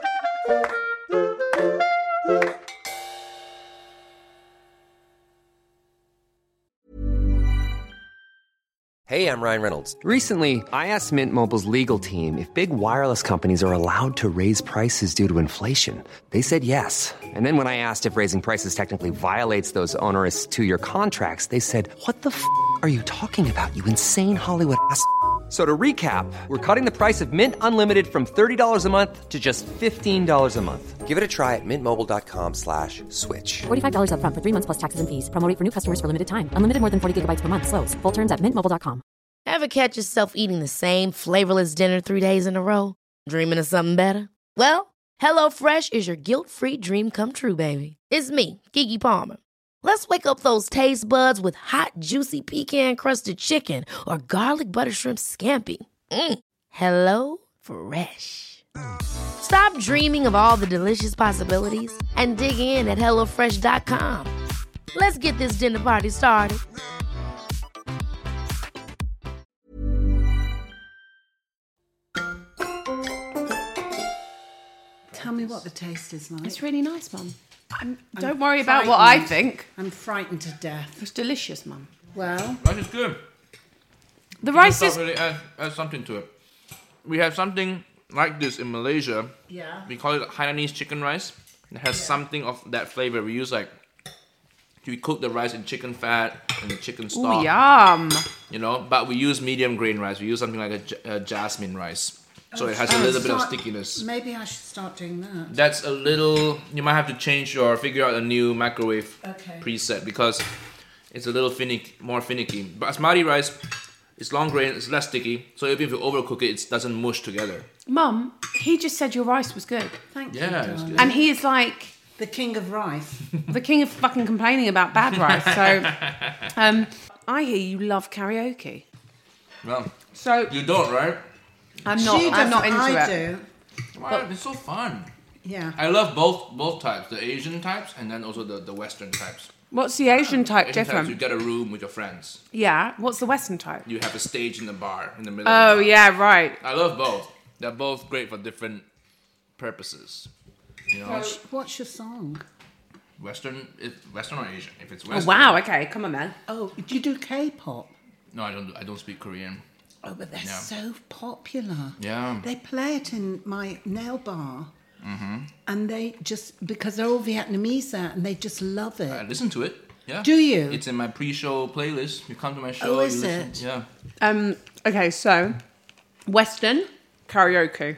Speaker 6: Hey, I'm Ryan Reynolds. Recently, I asked Mint Mobile's legal team if big wireless companies are allowed to raise prices due to inflation. They said yes. And then when I asked if raising prices technically violates those onerous 2-year contracts, they said, "What the f*** are you talking about, you insane Hollywood ass?" So to recap, we're cutting the price of Mint Unlimited from $30 a month to just $15 a month. Give it a try at mintmobile.com/switch.
Speaker 7: $45 up front for 3 months plus taxes and fees. Promo rate for new customers for limited time. Unlimited more than 40 gigabytes per month. Slows full terms at mintmobile.com.
Speaker 1: Ever catch yourself eating the same flavorless dinner 3 days in a row? Dreaming of something better? Well, HelloFresh is your guilt-free dream come true, baby. It's me, Keke Palmer. Let's wake up those taste buds with hot, juicy pecan-crusted chicken or garlic butter shrimp scampi. Hello Fresh. Stop dreaming of all the delicious possibilities and dig in at HelloFresh.com. Let's get this dinner party started.
Speaker 4: Tell me what the taste is like.
Speaker 3: It's really nice, Mum. Don't worry about what I think.
Speaker 4: I'm frightened to death.
Speaker 3: It's delicious, Mum.
Speaker 4: Well,
Speaker 5: rice is good.
Speaker 3: The rice is...
Speaker 5: really add something to it. We have something like this in Malaysia.
Speaker 4: Yeah.
Speaker 5: We call it Hainanese chicken rice. It has something of that flavor. We use we cook the rice in chicken fat and the chicken stock.
Speaker 3: Ooh, yum.
Speaker 5: You know, but we use medium grain rice. We use something like a jasmine rice. So it has a little bit of stickiness.
Speaker 4: Maybe I should start doing that.
Speaker 5: That's a little... You might have to figure out a new microwave preset because it's a little more finicky. Basmati rice is long grain, it's less sticky. So even if you overcook it, it doesn't mush together.
Speaker 3: Mum, he just said your rice was good.
Speaker 4: Thank you,
Speaker 5: Yeah, it's
Speaker 4: darling.
Speaker 5: good.
Speaker 3: And he is like...
Speaker 4: The king of rice.
Speaker 3: the king of fucking complaining about bad rice. So, I hear you love karaoke.
Speaker 5: Well,
Speaker 3: So
Speaker 5: you don't, right?
Speaker 3: I'm not into
Speaker 4: I
Speaker 3: it.
Speaker 4: do.
Speaker 5: Wow, it's so fun.
Speaker 4: Yeah.
Speaker 5: I love both types, the Asian types and then also the Western types.
Speaker 3: What's the Asian type
Speaker 5: Asian
Speaker 3: different?
Speaker 5: types, you get a room with your friends.
Speaker 3: Yeah. What's the Western type?
Speaker 5: You have a stage in the bar, in the middle
Speaker 3: Oh,
Speaker 5: of the bar.
Speaker 3: yeah, right.
Speaker 5: I love both. They're both great for different purposes. You know,
Speaker 4: What's your song?
Speaker 5: Western or Asian. If it's
Speaker 3: Oh,
Speaker 5: Western.
Speaker 3: wow. Okay, come on, man.
Speaker 4: Oh, do you do K-pop?
Speaker 5: No, I don't speak Korean.
Speaker 4: Oh, but they're
Speaker 5: Yeah.
Speaker 4: so popular.
Speaker 5: Yeah.
Speaker 4: They play it in my nail bar. Mm-hmm. And they just, because they're all Vietnamese there, and they just love it.
Speaker 5: I listen to it. Yeah.
Speaker 4: Do you?
Speaker 5: It's in my pre-show playlist. You come to my show.
Speaker 4: Oh, is
Speaker 5: you listen.
Speaker 4: it?
Speaker 5: Yeah.
Speaker 3: Okay, so Western karaoke.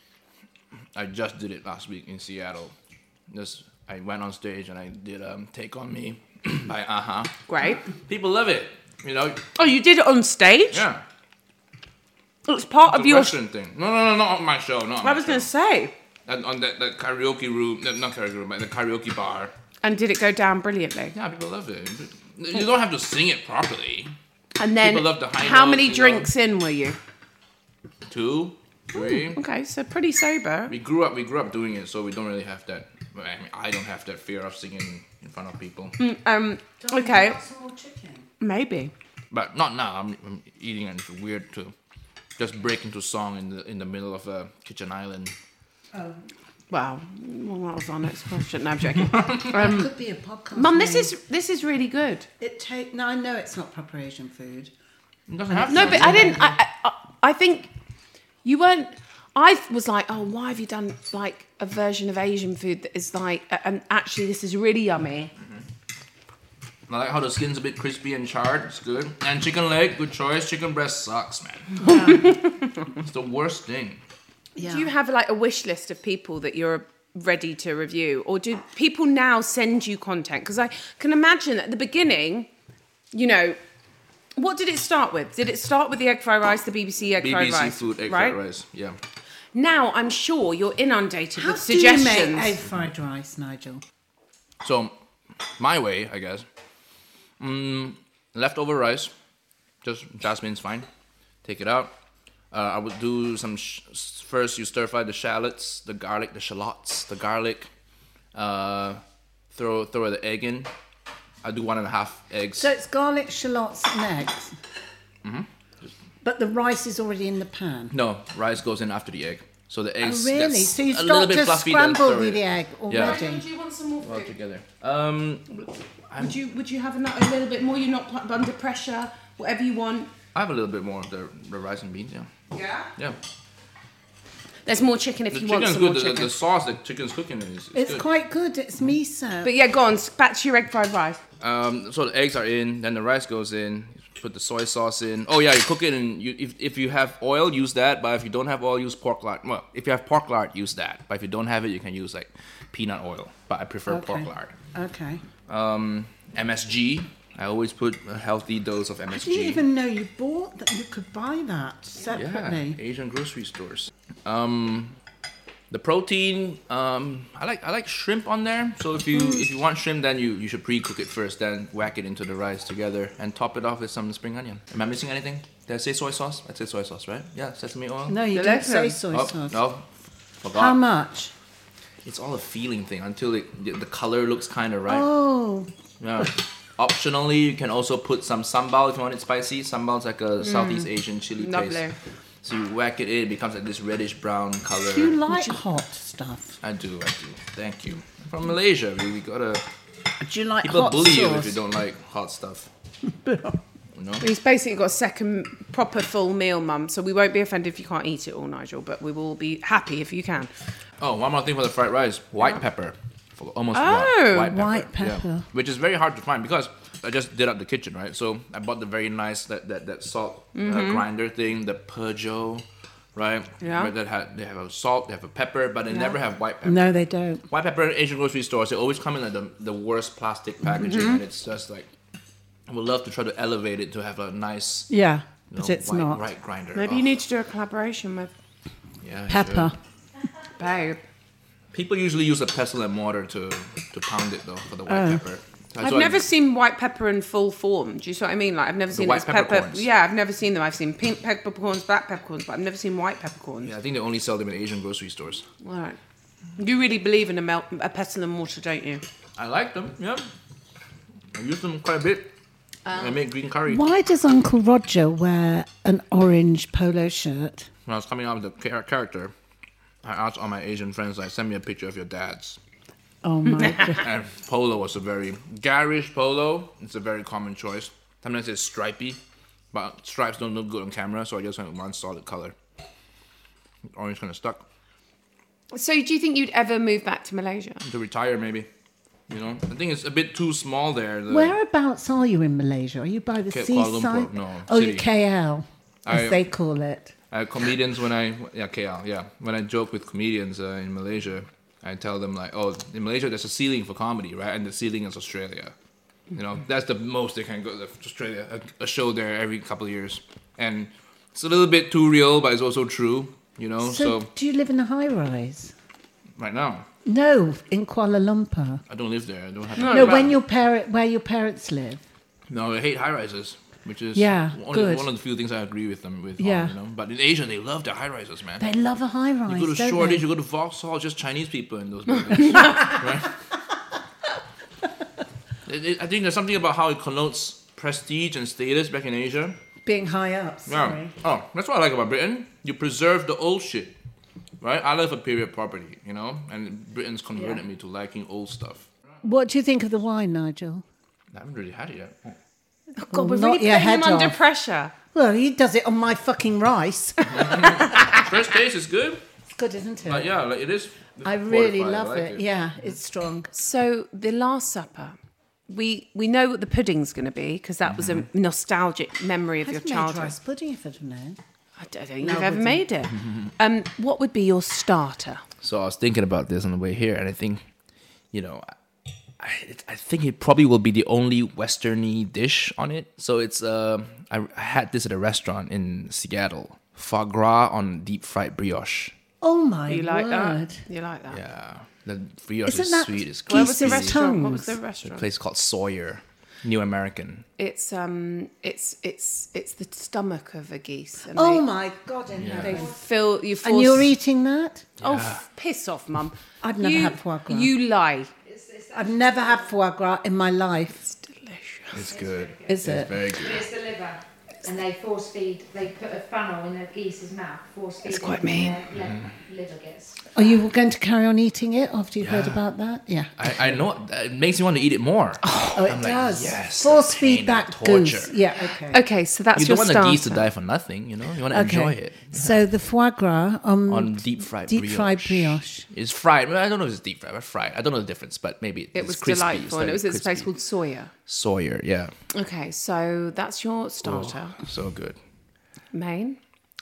Speaker 5: I just did it last week in Seattle. I went on stage and I did "Take on Me" by Aha.
Speaker 3: Great.
Speaker 5: People love it. You know.
Speaker 3: Oh, you did it on stage?
Speaker 5: Yeah.
Speaker 3: It's part
Speaker 5: It's
Speaker 3: of
Speaker 5: a
Speaker 3: your...
Speaker 5: Western thing. No, not on my show. Not on
Speaker 3: I
Speaker 5: my
Speaker 3: was
Speaker 5: show.
Speaker 3: going to say.
Speaker 5: On that karaoke room, not karaoke room, but the karaoke bar.
Speaker 3: And did it go down brilliantly?
Speaker 5: Yeah, people love it. You don't have to sing it properly.
Speaker 3: And then,
Speaker 5: People love the high
Speaker 3: how
Speaker 5: notes,
Speaker 3: many
Speaker 5: you know.
Speaker 3: drinks in were you?
Speaker 5: 2, 3.
Speaker 3: Okay, so pretty sober.
Speaker 5: We grew up doing it, so we don't really have that. I mean, I don't have that fear of singing in front of people.
Speaker 3: Okay,
Speaker 4: Some more chicken.
Speaker 3: maybe.
Speaker 5: But not now. I'm eating and it's weird to just break into song in the middle of a kitchen island.
Speaker 3: Well, that was our next question. No, I'm joking.
Speaker 4: Could be a podcast.
Speaker 3: Mum,
Speaker 4: name.
Speaker 3: this is really good.
Speaker 4: No, I know it's not proper Asian food.
Speaker 5: It doesn't have
Speaker 3: No,
Speaker 5: to.
Speaker 3: but I didn't. I think you weren't. I was like, oh, why have you done like a version of Asian food that is like, and actually this is really yummy.
Speaker 5: I like how the skin's a bit crispy and charred. It's good. And chicken leg, good choice. Chicken breast sucks, man. It's the worst thing.
Speaker 4: Yeah.
Speaker 3: Do you have like a wish list of people that you're ready to review, or do people now send you content? Because I can imagine at the beginning, you know, what did it start with? Did it start with the egg fried rice, the BBC egg fried rice?
Speaker 5: BBC food, egg
Speaker 3: right?
Speaker 5: fried rice. Yeah.
Speaker 3: Now I'm sure you're inundated
Speaker 4: How
Speaker 3: with
Speaker 4: do you
Speaker 3: suggestions.
Speaker 4: make egg fried rice, Nigel?
Speaker 5: So, my way, I guess. Leftover rice, just jasmine's fine. Take it out. I would do some. First, you stir fry the shallots, the garlic, the shallots, the garlic. Throw the egg in. I do 1.5 eggs.
Speaker 4: So it's garlic, shallots, and eggs. Mm-hmm. But the rice is already in the pan.
Speaker 5: No, rice goes in after the egg. So the eggs.
Speaker 4: Oh, really? So you start to scramble with the egg already.
Speaker 3: Yeah. Do you want some more food?
Speaker 5: All together.
Speaker 3: Would you have a little bit more? You're not under pressure. Whatever you want.
Speaker 5: I have a little bit more of the rice and beans. Yeah.
Speaker 3: Yeah.
Speaker 5: Yeah.
Speaker 3: There's more chicken if you want some
Speaker 5: more
Speaker 3: chicken.
Speaker 5: The sauce the chicken's cooking in is
Speaker 4: it's
Speaker 5: good.
Speaker 4: quite good. It's miso.
Speaker 3: But yeah, go on. Back to your egg fried rice.
Speaker 5: So the eggs are in, then the rice goes in. You put the soy sauce in. Oh yeah, you cook it, and if you have oil, use that. But if you don't have oil, use pork lard. Well, if you have pork lard, use that. But if you don't have it, you can use like peanut oil. But I prefer pork lard.
Speaker 4: Okay.
Speaker 5: MSG. I always put a healthy dose of MSG.
Speaker 4: I didn't even know you bought that. You could buy that separately.
Speaker 5: Yeah, Asian grocery stores. The protein, I like shrimp on there. So if you want shrimp, then you should pre-cook it first, then whack it into the rice together and top it off with some spring onion. Am I missing anything? Did I say soy sauce? I said soy sauce, right? Yeah, sesame oil.
Speaker 4: No, you didn't say soy sauce.
Speaker 5: No, forgot.
Speaker 4: How much?
Speaker 5: It's all a feeling thing until the color looks kind of right.
Speaker 4: Oh.
Speaker 5: Yeah. Optionally, you can also put some sambal if you want it spicy. Sambal's like a Southeast Asian chili paste. So you whack it in, it becomes like this reddish brown color.
Speaker 4: Do you like hot stuff?
Speaker 5: I do. Thank you. From Malaysia, we gotta.
Speaker 4: Do you like
Speaker 5: people
Speaker 4: hot
Speaker 5: bully
Speaker 4: sauce?
Speaker 5: you if you don't like hot stuff. You know?
Speaker 3: He's basically got a second proper full meal, Mum. So we won't be offended if you can't eat it all, Nigel. But we will be happy if you can.
Speaker 5: Oh, one more thing for the fried rice: white pepper. Almost
Speaker 4: white pepper.
Speaker 5: Yeah. Which is very hard to find because I just did up the kitchen, right? So I bought the very nice that salt grinder thing, the Peugeot, right?
Speaker 3: Yeah.
Speaker 5: Where they have a salt, they have a pepper, but they never have white pepper.
Speaker 4: No, they don't.
Speaker 5: White pepper in Asian grocery stores, they always come in like the worst plastic packaging, and it's just like I would love to try to elevate it to have a nice,
Speaker 4: but it's not.
Speaker 5: White grinder.
Speaker 3: Maybe you need to do a collaboration with
Speaker 4: pepper.
Speaker 3: Babe.
Speaker 5: People usually use a pestle and mortar to pound it though for the white pepper.
Speaker 3: I've never seen white pepper in full form. Do you see what I mean? Like I've never seen
Speaker 5: white
Speaker 3: this pepper.
Speaker 5: peppercorns.
Speaker 3: Yeah, I've never seen them. I've seen pink peppercorns, black peppercorns, but I've never seen white peppercorns.
Speaker 5: Yeah, I think they only sell them in Asian grocery stores.
Speaker 3: All right. You really believe in a pestle and mortar, don't you?
Speaker 5: I like them. Yeah, I use them quite a bit. I make green curry.
Speaker 4: Why does Uncle Roger wear an orange polo shirt?
Speaker 5: When I was coming out with the character, I asked all my Asian friends, like, send me a picture of your dad's.
Speaker 4: Oh my God.
Speaker 5: And polo was a very garish polo. It's a very common choice. Sometimes it's stripy, but stripes don't look good on camera, so I just went with one solid color. Orange kind of stuck.
Speaker 3: So do you think you'd ever move back to Malaysia?
Speaker 5: To retire, maybe. You know, I think it's a bit too small there.
Speaker 4: Whereabouts are you in Malaysia? Are you by the
Speaker 5: Kuala Lumpur,
Speaker 4: seaside?
Speaker 5: no,
Speaker 4: Oh,
Speaker 5: city.
Speaker 4: KL, as they call it.
Speaker 5: Comedians, KL, yeah. When I joke with comedians in Malaysia, I tell them like, oh, in Malaysia there's a ceiling for comedy, right? And the ceiling is Australia. You know, that's the most they can go to Australia. A show there every couple of years. And it's a little bit too real, but it's also true, you know?
Speaker 4: So do you live in a high-rise?
Speaker 5: Right now?
Speaker 4: No, in Kuala Lumpur.
Speaker 5: I don't live there. I don't have
Speaker 4: No, where your parents live.
Speaker 5: No, I hate high-rises. Which is one of the few things I agree with them with.
Speaker 4: Yeah.
Speaker 5: You know? But in Asia, they love their high-rises, man.
Speaker 4: They love a high-rise,
Speaker 5: You go to
Speaker 4: don't
Speaker 5: Shoreditch,
Speaker 4: they?
Speaker 5: you go to Vauxhall, just Chinese people in those buildings. Right? I think there's something about how it connotes prestige and status back in Asia.
Speaker 4: Being high up, sorry.
Speaker 5: Yeah. Oh, that's what I like about Britain. You preserve the old shit. Right? I love a period property, you know? And Britain's converted me to liking old stuff.
Speaker 4: What do you think of the wine, Nigel?
Speaker 5: I haven't really had it yet. Oh.
Speaker 3: Oh, God, we're really putting him under pressure.
Speaker 4: Well, he does it on my fucking rice.
Speaker 5: First taste is good.
Speaker 4: It's good, isn't it?
Speaker 5: Yeah, like it is.
Speaker 4: I really love it. Yeah, it's strong.
Speaker 3: So the Last Supper, we know what the pudding's going to be because that was a nostalgic memory of your childhood.
Speaker 4: Made rice pudding if I'd have known.
Speaker 3: I don't think you've ever made it. What would be your starter?
Speaker 5: So I was thinking about this on the way here, and I think, you know, I think it probably will be the only Western-y dish on it. So it's I had this at a restaurant in Seattle. Foie gras on deep fried brioche.
Speaker 4: Oh my
Speaker 3: You like
Speaker 4: word.
Speaker 3: that? You like that?
Speaker 5: Yeah. The brioche
Speaker 4: Isn't
Speaker 5: is
Speaker 4: that
Speaker 5: sweet. It's
Speaker 3: Where was
Speaker 5: crispy.
Speaker 3: the restaurant? What was
Speaker 4: tongues?
Speaker 3: the restaurant?
Speaker 5: A place called Sawyer. New American.
Speaker 3: It's the stomach of a geese. And
Speaker 4: my God!
Speaker 3: They fill you.
Speaker 4: And you're eating that?
Speaker 3: Oh, piss off, Mum!
Speaker 4: I've never had foie gras.
Speaker 3: You lie.
Speaker 4: I've never had foie gras in my life.
Speaker 3: It's delicious.
Speaker 5: It's good.
Speaker 4: Is it?
Speaker 5: It's very good.
Speaker 8: It's the liver. And they force feed, they put a funnel in a geese's mouth, force feed.
Speaker 3: It's quite mean.
Speaker 8: Liver gets.
Speaker 4: Are you going to carry on eating it after you've heard about that? Yeah.
Speaker 5: I know. It makes me want to eat it more.
Speaker 4: Oh, it does.
Speaker 5: Yes.
Speaker 4: Force feed that
Speaker 5: torture.
Speaker 4: goose. Yeah, okay.
Speaker 3: Okay, so that's
Speaker 5: You
Speaker 3: your
Speaker 5: don't want
Speaker 3: starter.
Speaker 5: the geese to die for nothing, you know? You want to enjoy it.
Speaker 4: So the foie gras
Speaker 5: On deep-fried
Speaker 4: brioche.
Speaker 5: It's fried. Well, I don't know if it's deep-fried or fried. I don't know the difference, but maybe
Speaker 3: It
Speaker 5: it's
Speaker 3: was
Speaker 5: crispy.
Speaker 3: delightful,
Speaker 5: It's
Speaker 3: and
Speaker 5: like
Speaker 3: it was at this place
Speaker 5: crispy.
Speaker 3: called Sawyer.
Speaker 5: Sawyer, yeah.
Speaker 3: Okay, so that's your starter.
Speaker 5: So good.
Speaker 3: Main?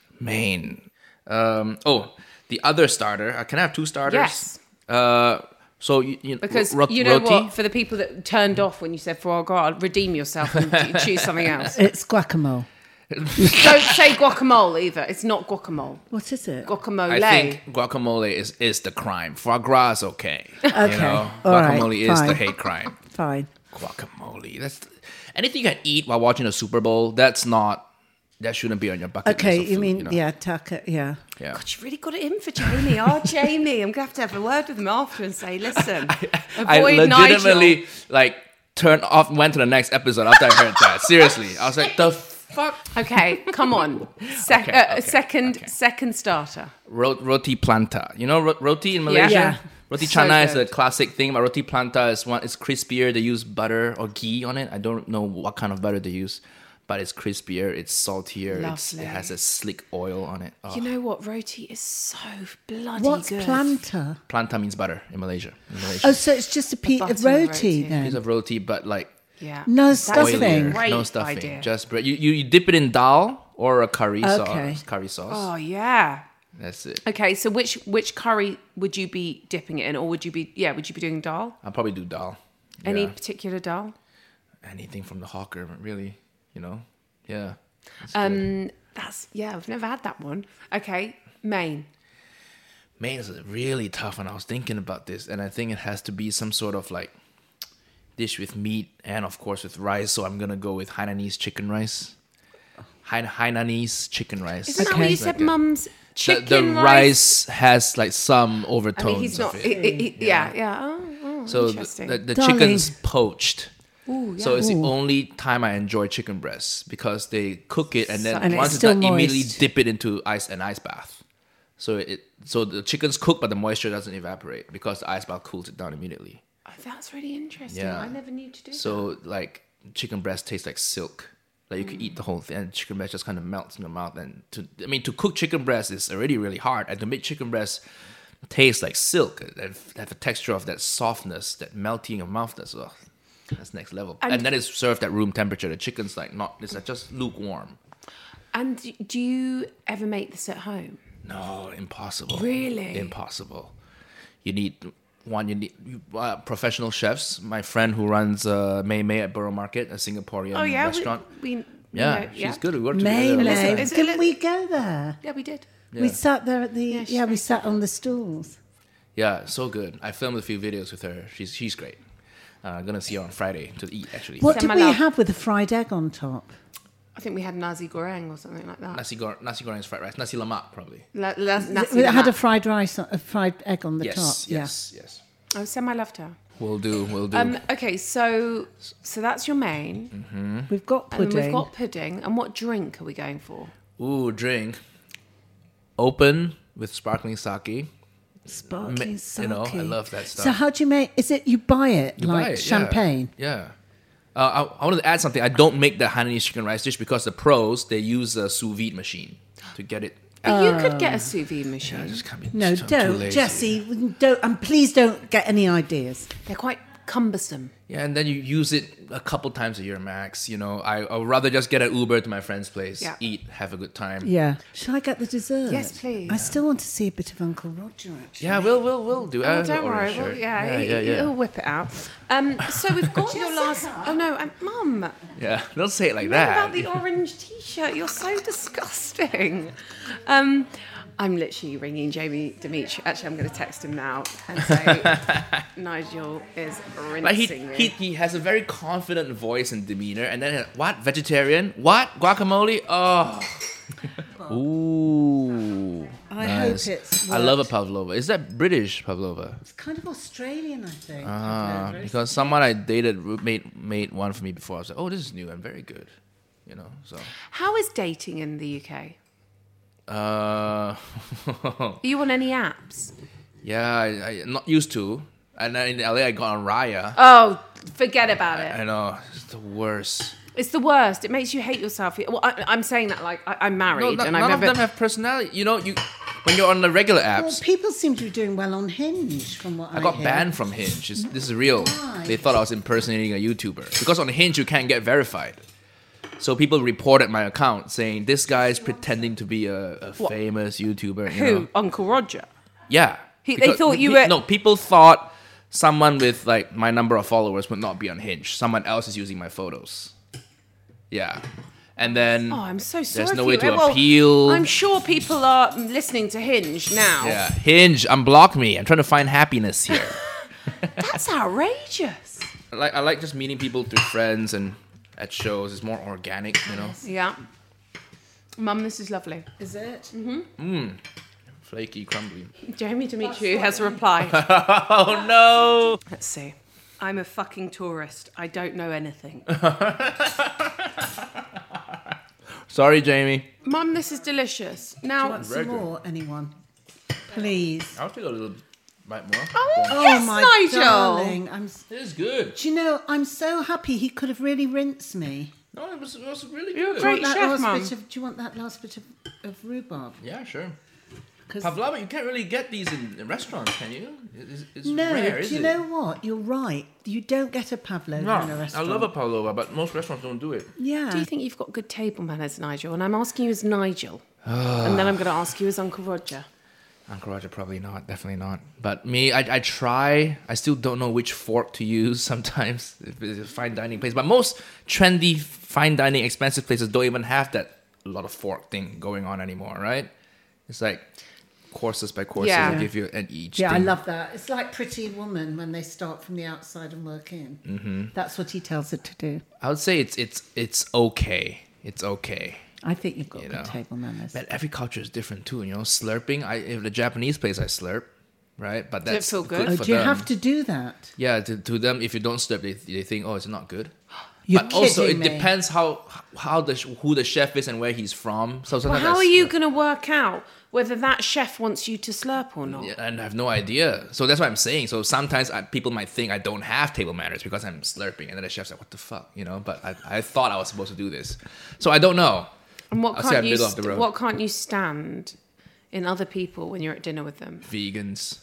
Speaker 5: The other starter. Can I have two starters?
Speaker 3: Yes.
Speaker 5: So you
Speaker 3: Because
Speaker 5: roti?
Speaker 3: you know what? For the people that turned off when you said foie gras, redeem yourself and choose something else.
Speaker 4: It's guacamole.
Speaker 3: Don't say guacamole either. It's not guacamole.
Speaker 4: What is it?
Speaker 3: Guacamole.
Speaker 5: I think guacamole is the crime. Foie gras is okay.
Speaker 4: Okay.
Speaker 5: You know?
Speaker 4: All right,
Speaker 5: Guacamole is the
Speaker 4: fine.
Speaker 5: hate crime.
Speaker 4: Fine.
Speaker 5: Guacamole. That's anything you can eat while watching a Super Bowl. That shouldn't be on your bucket
Speaker 4: Okay,
Speaker 5: list. Of
Speaker 4: you
Speaker 5: food,
Speaker 4: mean,
Speaker 5: you know?
Speaker 4: yeah, taka, yeah.
Speaker 5: Yeah.
Speaker 3: God, you've really got it in for Jamie. Oh, Jamie, I'm going to have a word with him after and say, listen,
Speaker 5: I
Speaker 3: avoid
Speaker 5: legitimately
Speaker 3: Nigel.
Speaker 5: turned off, went to the next episode after I heard that. Seriously, I was like, the fuck.
Speaker 3: Okay, come on. Second starter.
Speaker 5: Roti planta. You know roti in Malaysia?
Speaker 4: Yeah.
Speaker 5: Roti
Speaker 3: So
Speaker 5: canai is a
Speaker 3: good.
Speaker 5: classic thing, but roti planta is crispier. They use butter or ghee on it. I don't know what kind of butter they use, but it's crispier, it's saltier,
Speaker 3: Lovely.
Speaker 5: it has a slick oil on it. Oh.
Speaker 3: You know what? Roti is so bloody
Speaker 4: What's
Speaker 3: good.
Speaker 4: planta?
Speaker 5: Planta means butter in Malaysia.
Speaker 4: Oh, so it's just a piece of
Speaker 3: buttery
Speaker 4: roti
Speaker 3: roti.
Speaker 4: then?
Speaker 5: Piece of roti, but like
Speaker 3: Yeah.
Speaker 4: No
Speaker 3: That's a
Speaker 4: stuffing.
Speaker 3: great
Speaker 5: no stuffing,
Speaker 3: idea.
Speaker 5: just bread. You dip it in dal or a curry
Speaker 4: Okay.
Speaker 5: sauce. Curry sauce.
Speaker 3: Oh, yeah.
Speaker 5: That's it.
Speaker 3: Okay, so which curry would you be dipping it in? Or would you be doing dal?
Speaker 5: I'll probably do dal.
Speaker 3: Any
Speaker 5: Yeah.
Speaker 3: particular dal?
Speaker 5: Anything from the hawker, really. You know. Yeah.
Speaker 3: I've never had that one. Okay, main.
Speaker 5: Main is really tough, and I was thinking about this, and I think it has to be some sort of like dish with meat and of course with rice. So I'm gonna go with Hainanese chicken rice. Hainanese chicken rice.
Speaker 3: Isn't that what you
Speaker 5: It's
Speaker 3: said,
Speaker 5: like a-
Speaker 3: Mum's chicken
Speaker 5: the
Speaker 3: rice?
Speaker 5: rice has like some
Speaker 3: I
Speaker 5: overtones
Speaker 3: mean, he's not.
Speaker 5: of it.
Speaker 3: Yeah. Oh,
Speaker 5: So
Speaker 3: interesting.
Speaker 5: the
Speaker 4: Darling.
Speaker 5: chicken's poached.
Speaker 3: Ooh, yeah.
Speaker 5: So it's the only time I enjoy chicken breasts because they cook it and then
Speaker 4: And
Speaker 5: once
Speaker 4: it's
Speaker 5: it's done,
Speaker 4: still
Speaker 5: immediately
Speaker 4: moist.
Speaker 5: dip it into an ice bath. So the chicken's cooked, but the moisture doesn't evaporate because the ice bath cools it down immediately.
Speaker 3: Oh, that's really interesting.
Speaker 5: Yeah.
Speaker 3: I never knew to do that.
Speaker 5: So like chicken breast tastes like silk. Like you could eat the whole thing, and chicken breast just kind of melts in your mouth. And to cook chicken breast is already really hard, and to make chicken breast taste like silk, have a texture of that softness, that melting in your mouth. That's next level. And then it's served at room temperature. The chicken's it's like just lukewarm.
Speaker 3: And do you ever make this at home?
Speaker 5: No, impossible.
Speaker 3: Really?
Speaker 5: Impossible. You need professional chefs. My friend who runs Mei Mei at Borough Market, a Singaporean restaurant.
Speaker 3: We
Speaker 5: Yeah,
Speaker 3: know,
Speaker 5: she's good. We worked
Speaker 4: May,
Speaker 5: together.
Speaker 4: May.
Speaker 3: Is it-
Speaker 4: Didn't we go there?
Speaker 3: Yeah, we did.
Speaker 4: We sat there at the...
Speaker 3: she's
Speaker 4: we sat on the stools.
Speaker 5: Yeah, so good. I filmed a few videos with her. She's great. I'm gonna see her on Friday to eat actually.
Speaker 4: What
Speaker 3: Send
Speaker 4: did
Speaker 3: my
Speaker 4: we
Speaker 3: love.
Speaker 4: have with a fried egg on top?
Speaker 3: I think we had nasi goreng or something like that.
Speaker 5: Nasi goreng is fried rice. Nasi lemak probably.
Speaker 3: Nasi
Speaker 4: It had a
Speaker 3: lemak.
Speaker 4: fried rice, a fried egg on the top.
Speaker 5: Yes.
Speaker 3: Oh, send my love to her.
Speaker 5: We'll do.
Speaker 3: Okay, so that's your main.
Speaker 4: Yeah. We've got
Speaker 3: And
Speaker 4: pudding.
Speaker 3: we've got pudding. And what drink are we going for?
Speaker 5: Ooh, drink. Open with sparkling sake.
Speaker 4: Sparkling sake.
Speaker 5: You know, I love that stuff.
Speaker 4: So how do you make... Is it you buy it
Speaker 5: You
Speaker 4: like
Speaker 5: buy it,
Speaker 4: champagne?
Speaker 5: Yeah. I wanted to add something. I don't make the Hainanese chicken rice dish because the pros, they use a sous vide machine to get it.
Speaker 3: But you could get a sous vide machine.
Speaker 5: I just can't be.
Speaker 4: No,
Speaker 5: I'm too
Speaker 4: don't,
Speaker 5: lazy.
Speaker 4: Jesse. Don't, and please don't get any ideas.
Speaker 3: They're quite cumbersome.
Speaker 5: Yeah, and then you use it a couple times a year max. You know, I would rather just get an Uber to my friend's place,
Speaker 3: Yeah.
Speaker 5: eat, have a good time.
Speaker 4: Yeah. Shall I get the dessert?
Speaker 3: Yes, please.
Speaker 4: I still want to see a bit of Uncle Roger, actually.
Speaker 5: Yeah, we'll do.
Speaker 3: Oh, don't worry. Well, he'll whip it out. So we've got your last... Oh, no, Mum.
Speaker 5: Yeah, don't say it like
Speaker 3: What
Speaker 5: that.
Speaker 3: about the orange T-shirt? You're so disgusting. I'm literally ringing Jamie Dimitri. Actually, I'm going to text him now and say, Nigel is rinsing
Speaker 5: But he has a very confident voice and demeanor. And then, what? Vegetarian? What? Guacamole? Oh. Ooh.
Speaker 4: I hope it's
Speaker 5: I love a pavlova. Is that British pavlova?
Speaker 4: It's kind of Australian, I think.
Speaker 5: Because someone I dated made one for me before. I was like, oh, this is new and very good. You know, so.
Speaker 3: How is dating in the UK?
Speaker 5: Are
Speaker 3: you on any apps?
Speaker 5: Yeah, I'm not used to. And then in LA, I got on Raya.
Speaker 3: Oh, forget about it.
Speaker 5: I know. It's the worst.
Speaker 3: It's the worst. It makes you hate yourself. Well, I'm saying that like I'm married.
Speaker 5: No,
Speaker 3: and
Speaker 5: none of them have personality. You know, when you're on the regular apps.
Speaker 4: Well, people seem to be doing well on Hinge, from what I
Speaker 5: got
Speaker 4: hear.
Speaker 5: banned from Hinge. This is real.
Speaker 4: Why?
Speaker 5: They thought I was impersonating a YouTuber. Because on Hinge, you can't get verified. So people reported my account saying, this guy is pretending to be a famous YouTuber. You know?
Speaker 3: Uncle Roger?
Speaker 5: Yeah.
Speaker 3: They thought you were...
Speaker 5: No, people thought someone with like my number of followers would not be on Hinge. Someone else is using my photos. Yeah. And then
Speaker 3: I'm so sorry.
Speaker 5: there's no way to appeal.
Speaker 3: I'm sure people are listening to Hinge now.
Speaker 5: Yeah. Hinge, unblock me. I'm trying to find happiness here.
Speaker 3: That's outrageous.
Speaker 5: I like just meeting people through friends and at shows. It's more organic, you know.
Speaker 3: Yeah. Mum, this is lovely.
Speaker 4: Is it?
Speaker 3: Mm-hmm.
Speaker 5: Flaky, crumbly.
Speaker 3: Jamie Dimitri has replied.
Speaker 5: Oh no!
Speaker 3: Let's see. I'm a fucking tourist. I don't know anything.
Speaker 5: Sorry, Jamie.
Speaker 3: Mum, this is delicious. Now,
Speaker 4: Do you want some more, anyone? Please.
Speaker 5: I'll take a little bite more.
Speaker 3: Oh yes,
Speaker 4: my
Speaker 3: Nigel.
Speaker 4: darling.
Speaker 5: This is good.
Speaker 4: Do you know, I'm so happy he could have really rinsed me.
Speaker 5: No, it was really
Speaker 3: You're
Speaker 5: good.
Speaker 3: a great chef, Mum.
Speaker 4: Do you want that last bit of rhubarb?
Speaker 5: Yeah, sure.
Speaker 4: 'Cause-
Speaker 5: Pavlova, you can't really get these in restaurants, can you? It's
Speaker 4: No,
Speaker 5: rare,
Speaker 4: do you know what? You're right. You don't get a pavlova in a
Speaker 5: No, I
Speaker 4: restaurant.
Speaker 5: love a pavlova, but most restaurants don't do it.
Speaker 4: Yeah.
Speaker 3: Do you think you've got good table manners, Nigel? And I'm asking you as Nigel. And then I'm going to ask you as Uncle Roger.
Speaker 5: Uncle Roger, probably not. Definitely not. But me, I try. I still don't know which fork to use sometimes. If it's a fine dining place. But most trendy, fine dining, expensive places don't even have that lot of fork thing going on anymore, right? It's like courses by courses.
Speaker 3: Yeah.
Speaker 5: They give you an each
Speaker 4: Yeah,
Speaker 5: thing.
Speaker 4: I love that. It's like Pretty Woman when they start from the outside and work in. Mm-hmm. That's what he tells it to do.
Speaker 5: I would say it's okay. It's okay.
Speaker 4: I think you've got
Speaker 5: You
Speaker 4: good
Speaker 5: know.
Speaker 4: table manners.
Speaker 5: But every culture is different too. You know, slurping. If the Japanese place, I slurp, right? But
Speaker 3: Does it
Speaker 5: that's
Speaker 3: feel good?
Speaker 4: Oh,
Speaker 5: for
Speaker 4: do you
Speaker 5: them.
Speaker 4: have to do that?
Speaker 5: Yeah, to them, if you don't slurp, they think, oh, it's not good.
Speaker 4: You're
Speaker 5: But also, it
Speaker 4: kidding me.
Speaker 5: depends who the chef is and where he's from. So
Speaker 3: Well,
Speaker 5: sometimes
Speaker 3: how are you going to work out whether that chef wants you to slurp or not?
Speaker 5: Yeah, and I have no idea. So that's what I'm saying. So sometimes people might think I don't have table manners because I'm slurping, and then the chef's like, "What the fuck," you know? But I thought I was supposed to do this, so I don't know.
Speaker 3: And what
Speaker 5: I'll say
Speaker 3: can't
Speaker 5: I'm
Speaker 3: you
Speaker 5: middle of the road.
Speaker 3: what can't you stand in other people when you're at dinner with them?
Speaker 5: Vegans.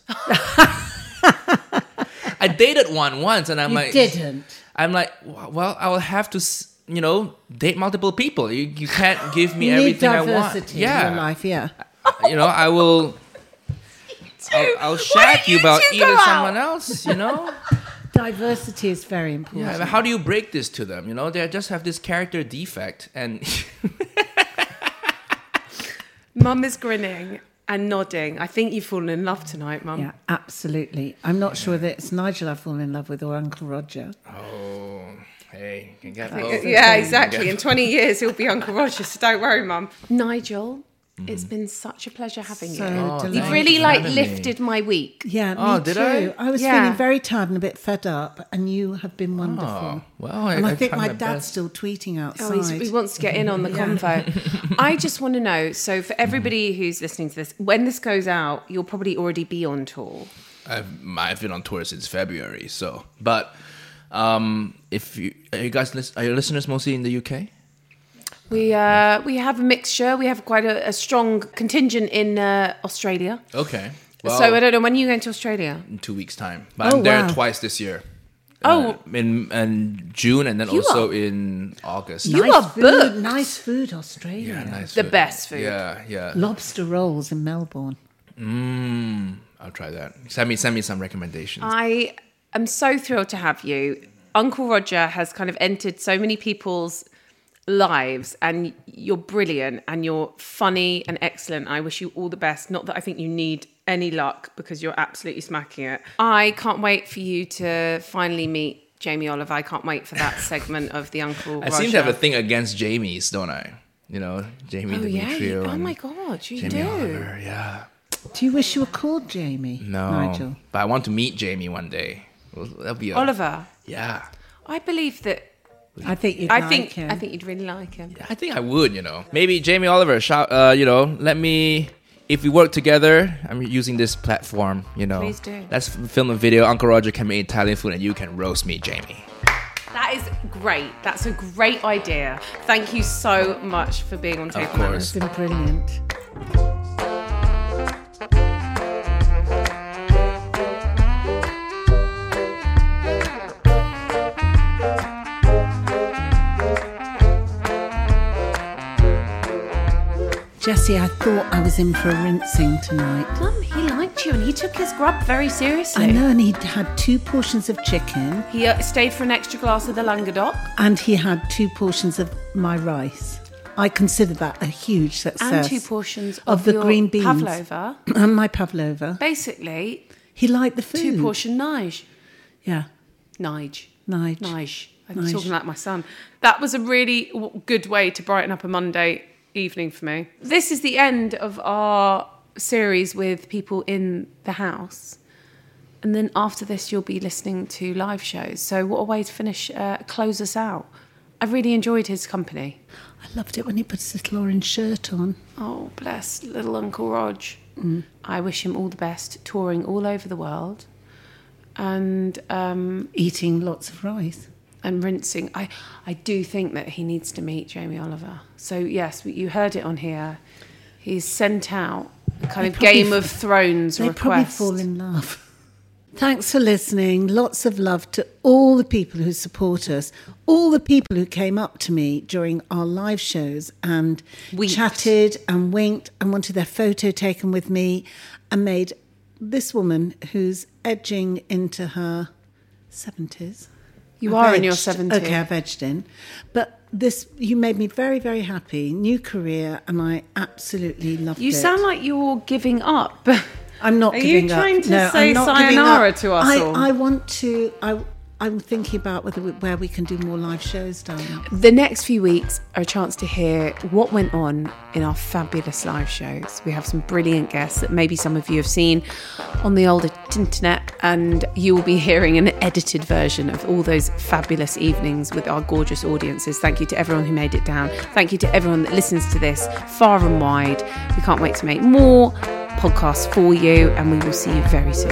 Speaker 5: I dated one once, and I'm
Speaker 4: You
Speaker 5: like,
Speaker 4: didn't.
Speaker 5: I'm like, well, I will have to, date multiple people. You can't give me
Speaker 4: You need
Speaker 5: everything I want.
Speaker 4: diversity in your life, yeah.
Speaker 5: I will. I'll shag you about
Speaker 3: two go
Speaker 5: even
Speaker 3: out?
Speaker 5: someone else.
Speaker 4: Diversity is very important.
Speaker 5: Yeah, but how do you break this to them? They just have this character defect, and
Speaker 3: Mum is grinning and nodding. I think you've fallen in love tonight, Mum.
Speaker 4: Yeah, absolutely. I'm not sure that it's Nigel I've fallen in love with or Uncle Roger.
Speaker 5: oh, hey, you can get
Speaker 3: Yeah,
Speaker 5: both.
Speaker 3: exactly. In 20 years, he'll be Uncle Roger, so don't worry, Mum. Nigel, it's been such a pleasure having
Speaker 4: So
Speaker 3: you.
Speaker 4: delightful.
Speaker 3: You've really,
Speaker 5: for having me.
Speaker 3: lifted my week.
Speaker 4: Yeah, me
Speaker 5: Oh, did
Speaker 4: too.
Speaker 5: I?
Speaker 4: was
Speaker 3: Yeah.
Speaker 4: feeling very tired and a bit fed up, and you have been wonderful.
Speaker 5: Well,
Speaker 4: and I think
Speaker 5: tried
Speaker 4: my
Speaker 5: my
Speaker 4: dad's
Speaker 5: best.
Speaker 4: still tweeting
Speaker 3: Oh,
Speaker 4: outside.
Speaker 3: he wants to get in on the convo. I just want to know, so for everybody who's listening to this, when this goes out, you'll probably already be on tour.
Speaker 5: I've been on tour since February, so. But if are your listeners mostly in the UK?
Speaker 3: We have a mixture. We have quite a strong contingent in Australia.
Speaker 5: Okay. Well,
Speaker 3: So I don't know, when are you going to Australia?
Speaker 5: in 2 weeks' time. But
Speaker 4: Oh,
Speaker 5: I'm there
Speaker 4: wow.
Speaker 5: twice this year.
Speaker 3: Oh.
Speaker 5: In June and then
Speaker 3: You
Speaker 5: also
Speaker 3: are-
Speaker 5: in August.
Speaker 3: You are booked.
Speaker 4: Nice food, Australia.
Speaker 5: Yeah, nice
Speaker 3: The
Speaker 5: food.
Speaker 3: best food.
Speaker 5: Yeah.
Speaker 4: Lobster rolls in Melbourne.
Speaker 5: I'll try that. Send me some recommendations.
Speaker 3: I am so thrilled to have you. Uncle Roger has kind of entered so many people's lives, and you're brilliant and you're funny and excellent. I wish you all the best. Not that I think you need any luck, because you're absolutely smacking it. I can't wait for you to finally meet Jamie Oliver. I can't wait for that segment of the Uncle Roger.
Speaker 5: I seem to have a thing against Jamies, don't I? You know, Jamie Demetrio.
Speaker 3: Yeah. Oh my God, you
Speaker 5: Jamie
Speaker 3: do.
Speaker 5: Oliver, yeah.
Speaker 4: Do you wish you were called Jamie?
Speaker 5: No,
Speaker 4: Nigel?
Speaker 5: But I want to meet Jamie one day. Well, that'll be
Speaker 3: Oliver.
Speaker 5: Yeah.
Speaker 3: I believe that.
Speaker 4: I think you'd like him.
Speaker 3: I think you'd really like him.
Speaker 5: I think I would, you know. Maybe Jamie Oliver, let me, if we work together, I'm using this platform, you know.
Speaker 3: Please do.
Speaker 5: Let's film a video. Uncle Roger can make Italian food and you can roast me, Jamie.
Speaker 3: That is great. That's a great idea. Thank you so much for being on Table Manners.
Speaker 4: It's been brilliant. Jessie, I thought I was in for a rinsing tonight.
Speaker 3: He liked you and he took his grub very seriously.
Speaker 4: I know, and he had 2 portions of chicken.
Speaker 3: He stayed for an extra glass of the Languedoc.
Speaker 4: And he had 2 portions of my rice. I consider that a huge success.
Speaker 3: And 2 portions
Speaker 4: of the
Speaker 3: your
Speaker 4: green beans.
Speaker 3: pavlova.
Speaker 4: And my pavlova.
Speaker 3: Basically,
Speaker 4: he liked the food.
Speaker 3: 2 portion Nige.
Speaker 4: Yeah.
Speaker 3: Nige. I'm talking like my son. That was a really good way to brighten up a Monday evening for me. This is the end of our series with people in the house, and then after this you'll be listening to live shows. So what a way to close us out. I really enjoyed his company.
Speaker 4: I loved it when he put his little orange shirt on.
Speaker 3: Oh, bless little Uncle Rog. I wish him all the best, touring all over the world and
Speaker 4: eating lots of rice.
Speaker 3: And rinsing. I do think that he needs to meet Jamie Oliver. So, yes, you heard it on here. He's sent out a kind of Game of Thrones request.
Speaker 4: They probably fall in love. Thanks for listening. Lots of love to all the people who support us, all the people who came up to me during our live shows and chatted and winked and wanted their photo taken with me, and made this woman who's edging into her 70s.
Speaker 3: You are in your 70s.
Speaker 4: Okay, I've edged in. But you made me very, very happy. New career, and I absolutely loved it.
Speaker 3: You sound like you're giving up.
Speaker 4: I'm not giving up.
Speaker 3: Are you trying to say sayonara to us all?
Speaker 4: I want to... I'm thinking about where we can do more live shows, darling.
Speaker 3: The next few weeks are a chance to hear what went on in our fabulous live shows. We have some brilliant guests that maybe some of you have seen on the older internet, and you will be hearing an edited version of all those fabulous evenings with our gorgeous audiences. Thank you to everyone who made it down. Thank you to everyone that listens to this far and wide. We can't wait to make more podcasts for you, and we will see you very soon.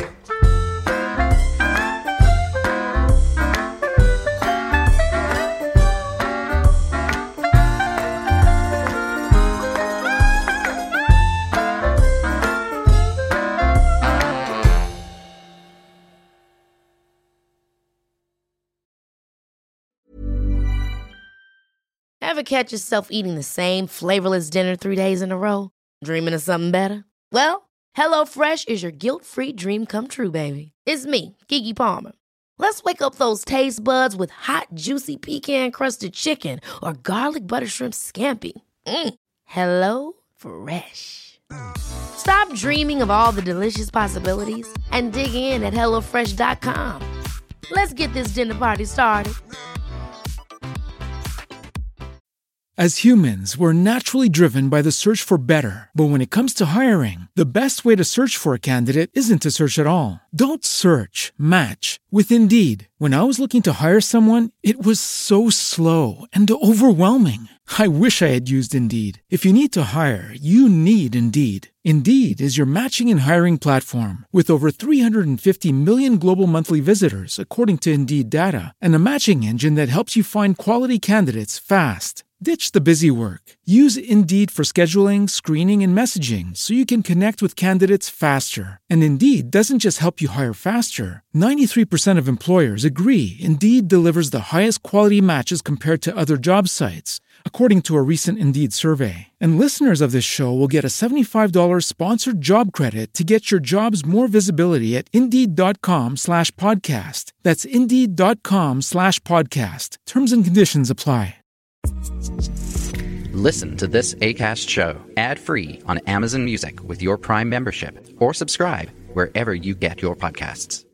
Speaker 1: Ever catch yourself eating the same flavorless dinner 3 days in a row? Dreaming of something better? Well, HelloFresh is your guilt-free dream come true, baby. It's me, Keke Palmer. Let's wake up those taste buds with hot, juicy pecan-crusted chicken or garlic butter shrimp scampi. HelloFresh. Stop dreaming of all the delicious possibilities and dig in at HelloFresh.com. Let's get this dinner party started.
Speaker 9: As humans, we're naturally driven by the search for better. But when it comes to hiring, the best way to search for a candidate isn't to search at all. Don't search, match with Indeed. When I was looking to hire someone, it was so slow and overwhelming. I wish I had used Indeed. If you need to hire, you need Indeed. Indeed is your matching and hiring platform with over 350 million global monthly visitors, according to Indeed data, and a matching engine that helps you find quality candidates fast. Ditch the busy work. Use Indeed for scheduling, screening, and messaging so you can connect with candidates faster. And Indeed doesn't just help you hire faster. 93% of employers agree Indeed delivers the highest quality matches compared to other job sites, according to a recent Indeed survey. And listeners of this show will get a $75 sponsored job credit to get your jobs more visibility at Indeed.com/podcast. That's Indeed.com/podcast. Terms and conditions apply.
Speaker 2: Listen to this Acast show ad-free on Amazon Music with your Prime membership, or subscribe wherever you get your podcasts.